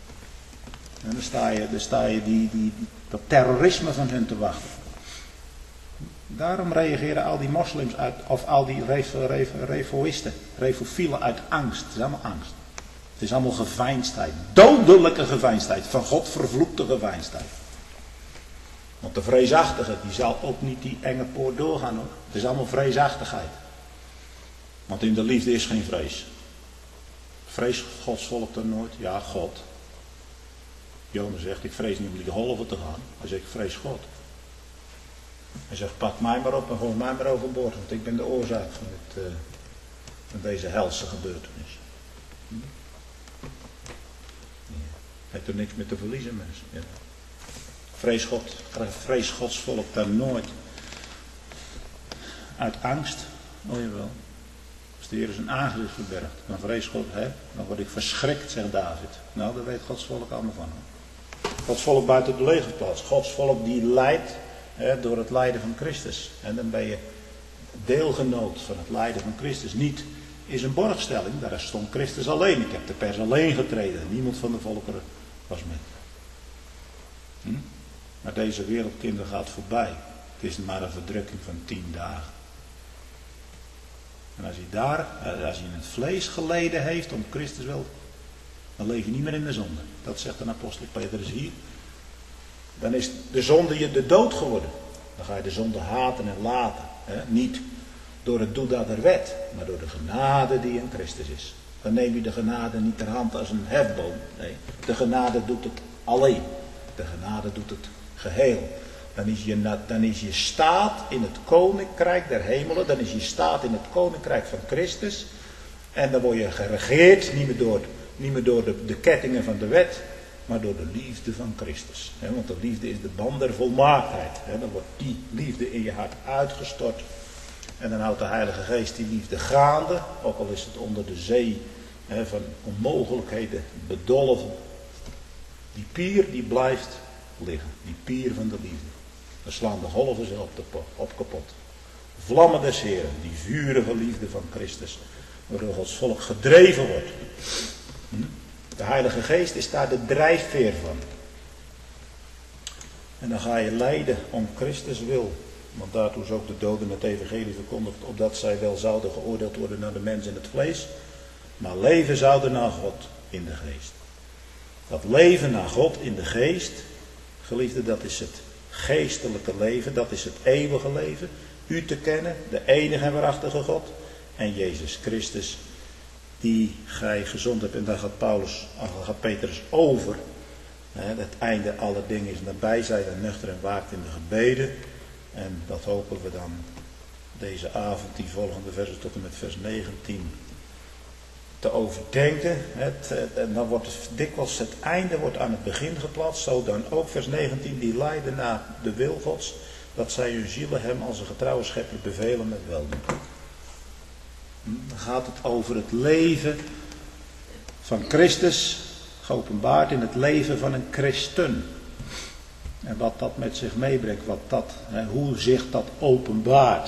en dan sta je, dan sta je die, die, die, dat terrorisme van hun te wachten. Daarom reageren al die moslims uit, of al die revo, revo, revoïsten, refofielen uit angst. Het is allemaal angst. Het is allemaal geveinsdheid. Dodelijke geveinsdheid. Van God vervloekte geveinsdheid. Want de vreesachtige, die zal ook niet die enge poort doorgaan hoor. Het is allemaal vreesachtigheid. Want in de liefde is geen vrees. Vrees Gods volk dan nooit? Ja, God. Jonas zegt, ik vrees niet om die golven te gaan. Hij zegt, ik vrees God. Hij zegt, pak mij maar op en gooi mij maar overboord. Want ik ben de oorzaak van, dit, uh, van deze helse gebeurtenis. Hm? Ja. Heeft er niks meer te verliezen, mensen. Ja. Vrees God, vrees Gods volk dan nooit. Uit angst, hoor je wel. Als de Heer zijn aangezicht verbergt, dan vrees God, hè, dan word ik verschrikt, zegt David. Nou, daar weet Gods volk allemaal van. Gods volk buiten de legerplaats. Gods volk die lijdt hè, door het lijden van Christus. En dan ben je deelgenoot van het lijden van Christus. Niet is een borgstelling, daar stond Christus alleen. Ik heb de pers alleen getreden. Niemand van de volkeren was met. Hm? Maar deze wereldkinderen gaat voorbij. Het is maar een verdrukking van tien dagen. En als hij daar, als hij in het vlees geleden heeft om Christus wil, dan leef je niet meer in de zonde. Dat zegt een apostel Petrus hier. Dan is de zonde je de dood geworden. Dan ga je de zonde haten en laten. Hè? Niet door het doen der wet, maar door de genade die in Christus is. Dan neem je de genade niet ter hand als een hefboom. Nee, de genade doet het alleen. De genade doet het geheel. Dan is, je, dan is je staat in het koninkrijk der hemelen. Dan is je staat in het koninkrijk van Christus. En dan word je geregeerd, niet meer door, niet meer door de, de kettingen van de wet, maar door de liefde van Christus. He, want de liefde is de band der volmaaktheid. He, dan wordt die liefde in je hart uitgestort. En dan houdt de Heilige Geest die liefde gaande. Ook al is het onder de zee he, van onmogelijkheden bedolven. Die pier die blijft liggen. Die pier van de liefde. Dan slaan de golven ze op, de, op kapot. Vlammen des Heren. Die vurige liefde van Christus. Waardoor Gods volk gedreven wordt. De Heilige Geest is daar de drijfveer van. En dan ga je lijden om Christus wil. Want daartoe is ook de doden het evangelie verkondigd. Opdat zij wel zouden geoordeeld worden naar de mens in het vlees. Maar leven zouden naar God in de geest. Dat leven naar God in de geest. Geliefde, dat is het geestelijke leven. Dat is het eeuwige leven. U te kennen, de enige en waarachtige God. En Jezus Christus, die gij gezond hebt. En daar gaat Paulus, daar gaat Petrus over. Het einde aller dingen is nabij, zij dan nuchter en waakt in de gebeden. En dat hopen we dan deze avond die volgende versen tot en met vers negentien te overdenken. Het, en dan wordt dikwijls het einde wordt aan het begin geplaatst. Zo dan ook vers negentien. Die lijden naar de wil Gods. Dat zij hun zielen hem als een getrouwe schepper bevelen met weldoen. Dan gaat het over het leven van Christus. Geopenbaard in het leven van een christen. En wat dat met zich meebrengt. Wat dat, hè, hoe zich dat openbaart.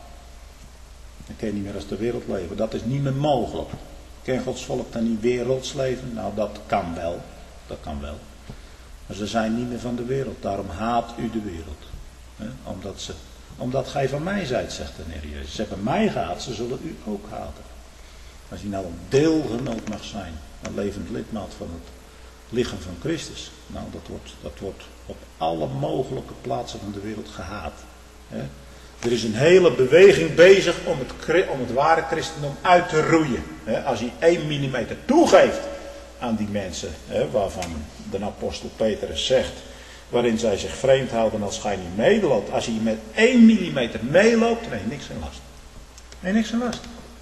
Dan kun je niet meer als de wereld leven. Dat is niet meer mogelijk. Kan Gods volk dan niet werelds leven? Nou, dat kan wel. Dat kan wel. Maar ze zijn niet meer van de wereld. Daarom haat u de wereld. He? Omdat, ze, omdat gij van mij zijt, zegt de Heer Jezus. Ze hebben mij gehaat, ze zullen u ook haten. Als je nou een deelgenoot mag zijn. Een levend lidmaat van het lichaam van Christus. Nou, dat wordt, dat wordt op alle mogelijke plaatsen van de wereld gehaat. He? Er is een hele beweging bezig om het, om het ware christendom uit te roeien. Als hij één millimeter toegeeft aan die mensen, waarvan de apostel Petrus zegt, waarin zij zich vreemd houden als gij niet meeloopt. Als hij met één millimeter meeloopt, dan heb je niks in last. Dan heb je niks in last.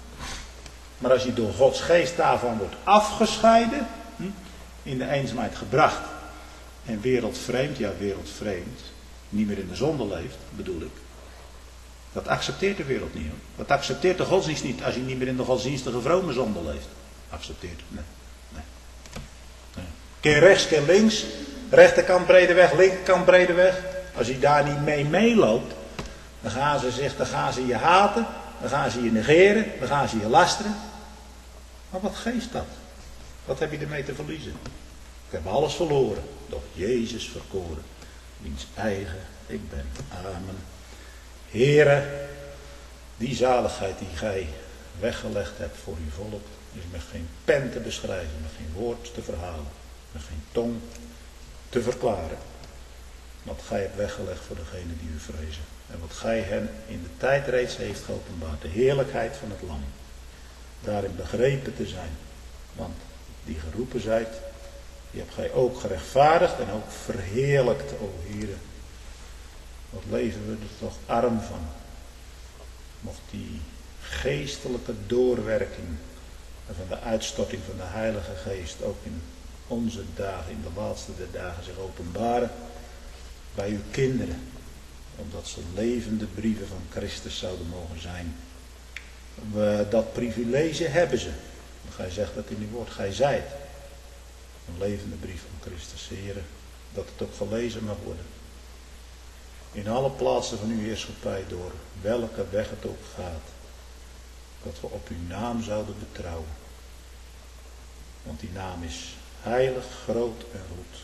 Maar als je door Gods geest daarvan wordt afgescheiden, in de eenzaamheid gebracht, en wereldvreemd, ja wereldvreemd, niet meer in de zonde leeft, bedoel ik. Dat accepteert de wereld niet. Hoor. Dat accepteert de godsdienst niet als je niet meer in de godsdienstige vrome zonde leeft. Accepteert het. Nee. nee. nee. Keer rechts, keer links. Rechterkant brede weg, linkerkant brede weg. Als je daar niet mee meeloopt, dan gaan ze zich, dan gaan ze je haten. Dan gaan ze je negeren. Dan gaan ze je lasteren. Maar wat geeft dat? Wat heb je ermee te verliezen? Ik heb alles verloren. Doch Jezus verkoren. Wiens eigen ik ben. Amen. Heere, die zaligheid die gij weggelegd hebt voor uw volk, is met geen pen te beschrijven, met geen woord te verhalen, met geen tong te verklaren. Wat gij hebt weggelegd voor degenen die u vrezen. En wat gij hen in de tijd reeds heeft geopenbaard, de heerlijkheid van het lam. Daarin begrepen te zijn, want die geroepen zijt, die hebt gij ook gerechtvaardigd en ook verheerlijkt, o Heere. Wat leven we er toch arm van. Mocht die geestelijke doorwerking van de uitstorting van de Heilige Geest ook in onze dagen, in de laatste der dagen zich openbaren bij uw kinderen. Omdat ze levende brieven van Christus zouden mogen zijn. We, dat privilege hebben ze. Gij zegt dat in uw woord, gij zijt een levende brief van Christus, Heere, dat het ook gelezen mag worden. In alle plaatsen van uw heerschappij, door welke weg het ook gaat, dat we op uw naam zouden betrouwen. Want die naam is heilig, groot en goed.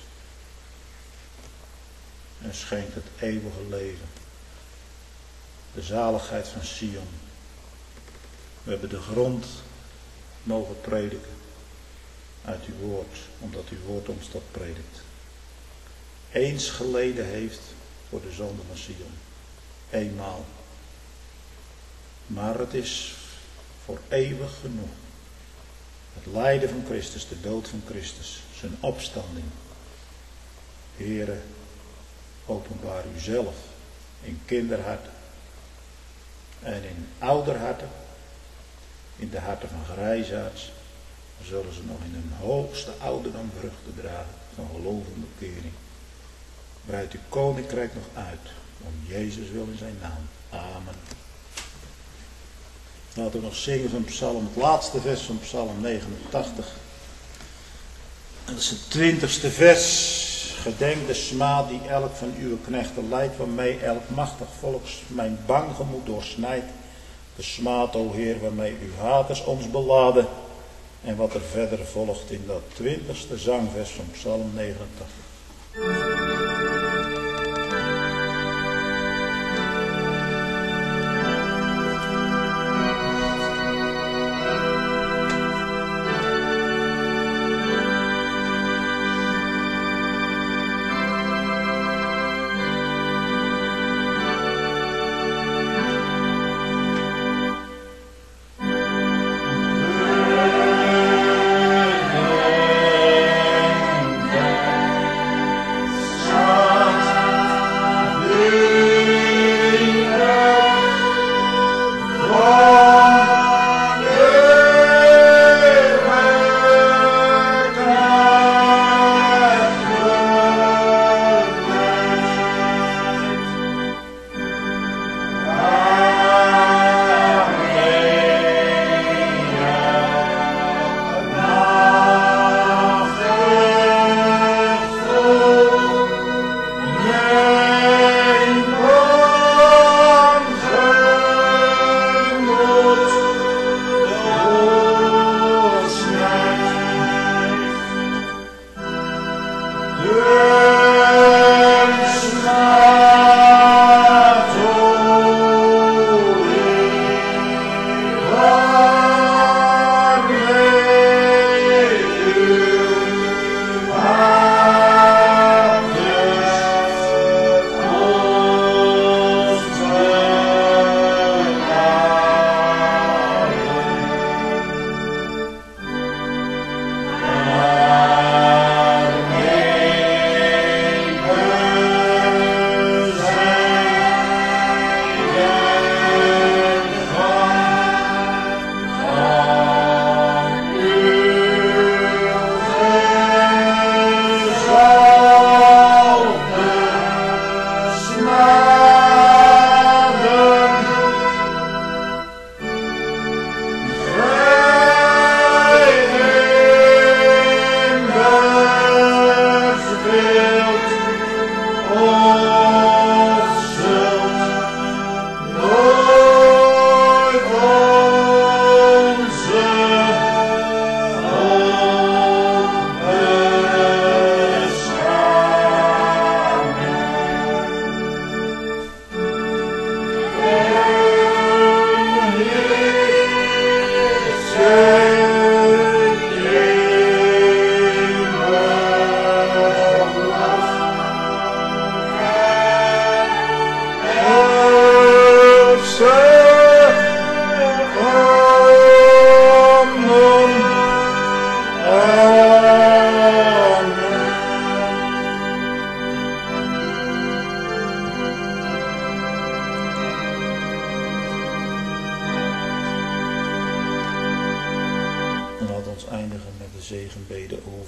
En schenkt het eeuwige leven. De zaligheid van Sion. We hebben de grond mogen prediken uit uw woord, omdat uw woord ons dat predikt. Eens geleden heeft voor de zonde van Sion. Eenmaal. Maar het is voor eeuwig genoeg. Het lijden van Christus, de dood van Christus, zijn opstanding. Heere, openbaar uzelf in kinderharten en in ouderharten, in de harten van grijsaards, dan zullen ze nog in hun hoogste ouderdom vruchten dragen van geloof en bekering. Breidt uw koninkrijk nog uit, om Jezus wil in zijn naam. Amen. Laten we nog zingen van Psalm, het laatste vers van Psalm negenentachtig. Dat is het twintigste vers. Gedenk de smaad die elk van uw knechten leidt, waarmee elk machtig volks mijn bang gemoed doorsnijdt. De smaad, o Heer, waarmee uw haters ons beladen. En wat er verder volgt in dat twintigste zangvers van Psalm negenentachtig.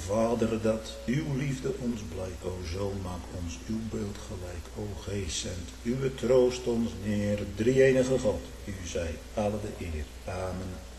Vader, dat uw liefde ons blijkt. O Zoon, maak ons uw beeld gelijk. O Geest, zend uw troost ons neer. Drie-enige God, u zij alle de eer. Amen.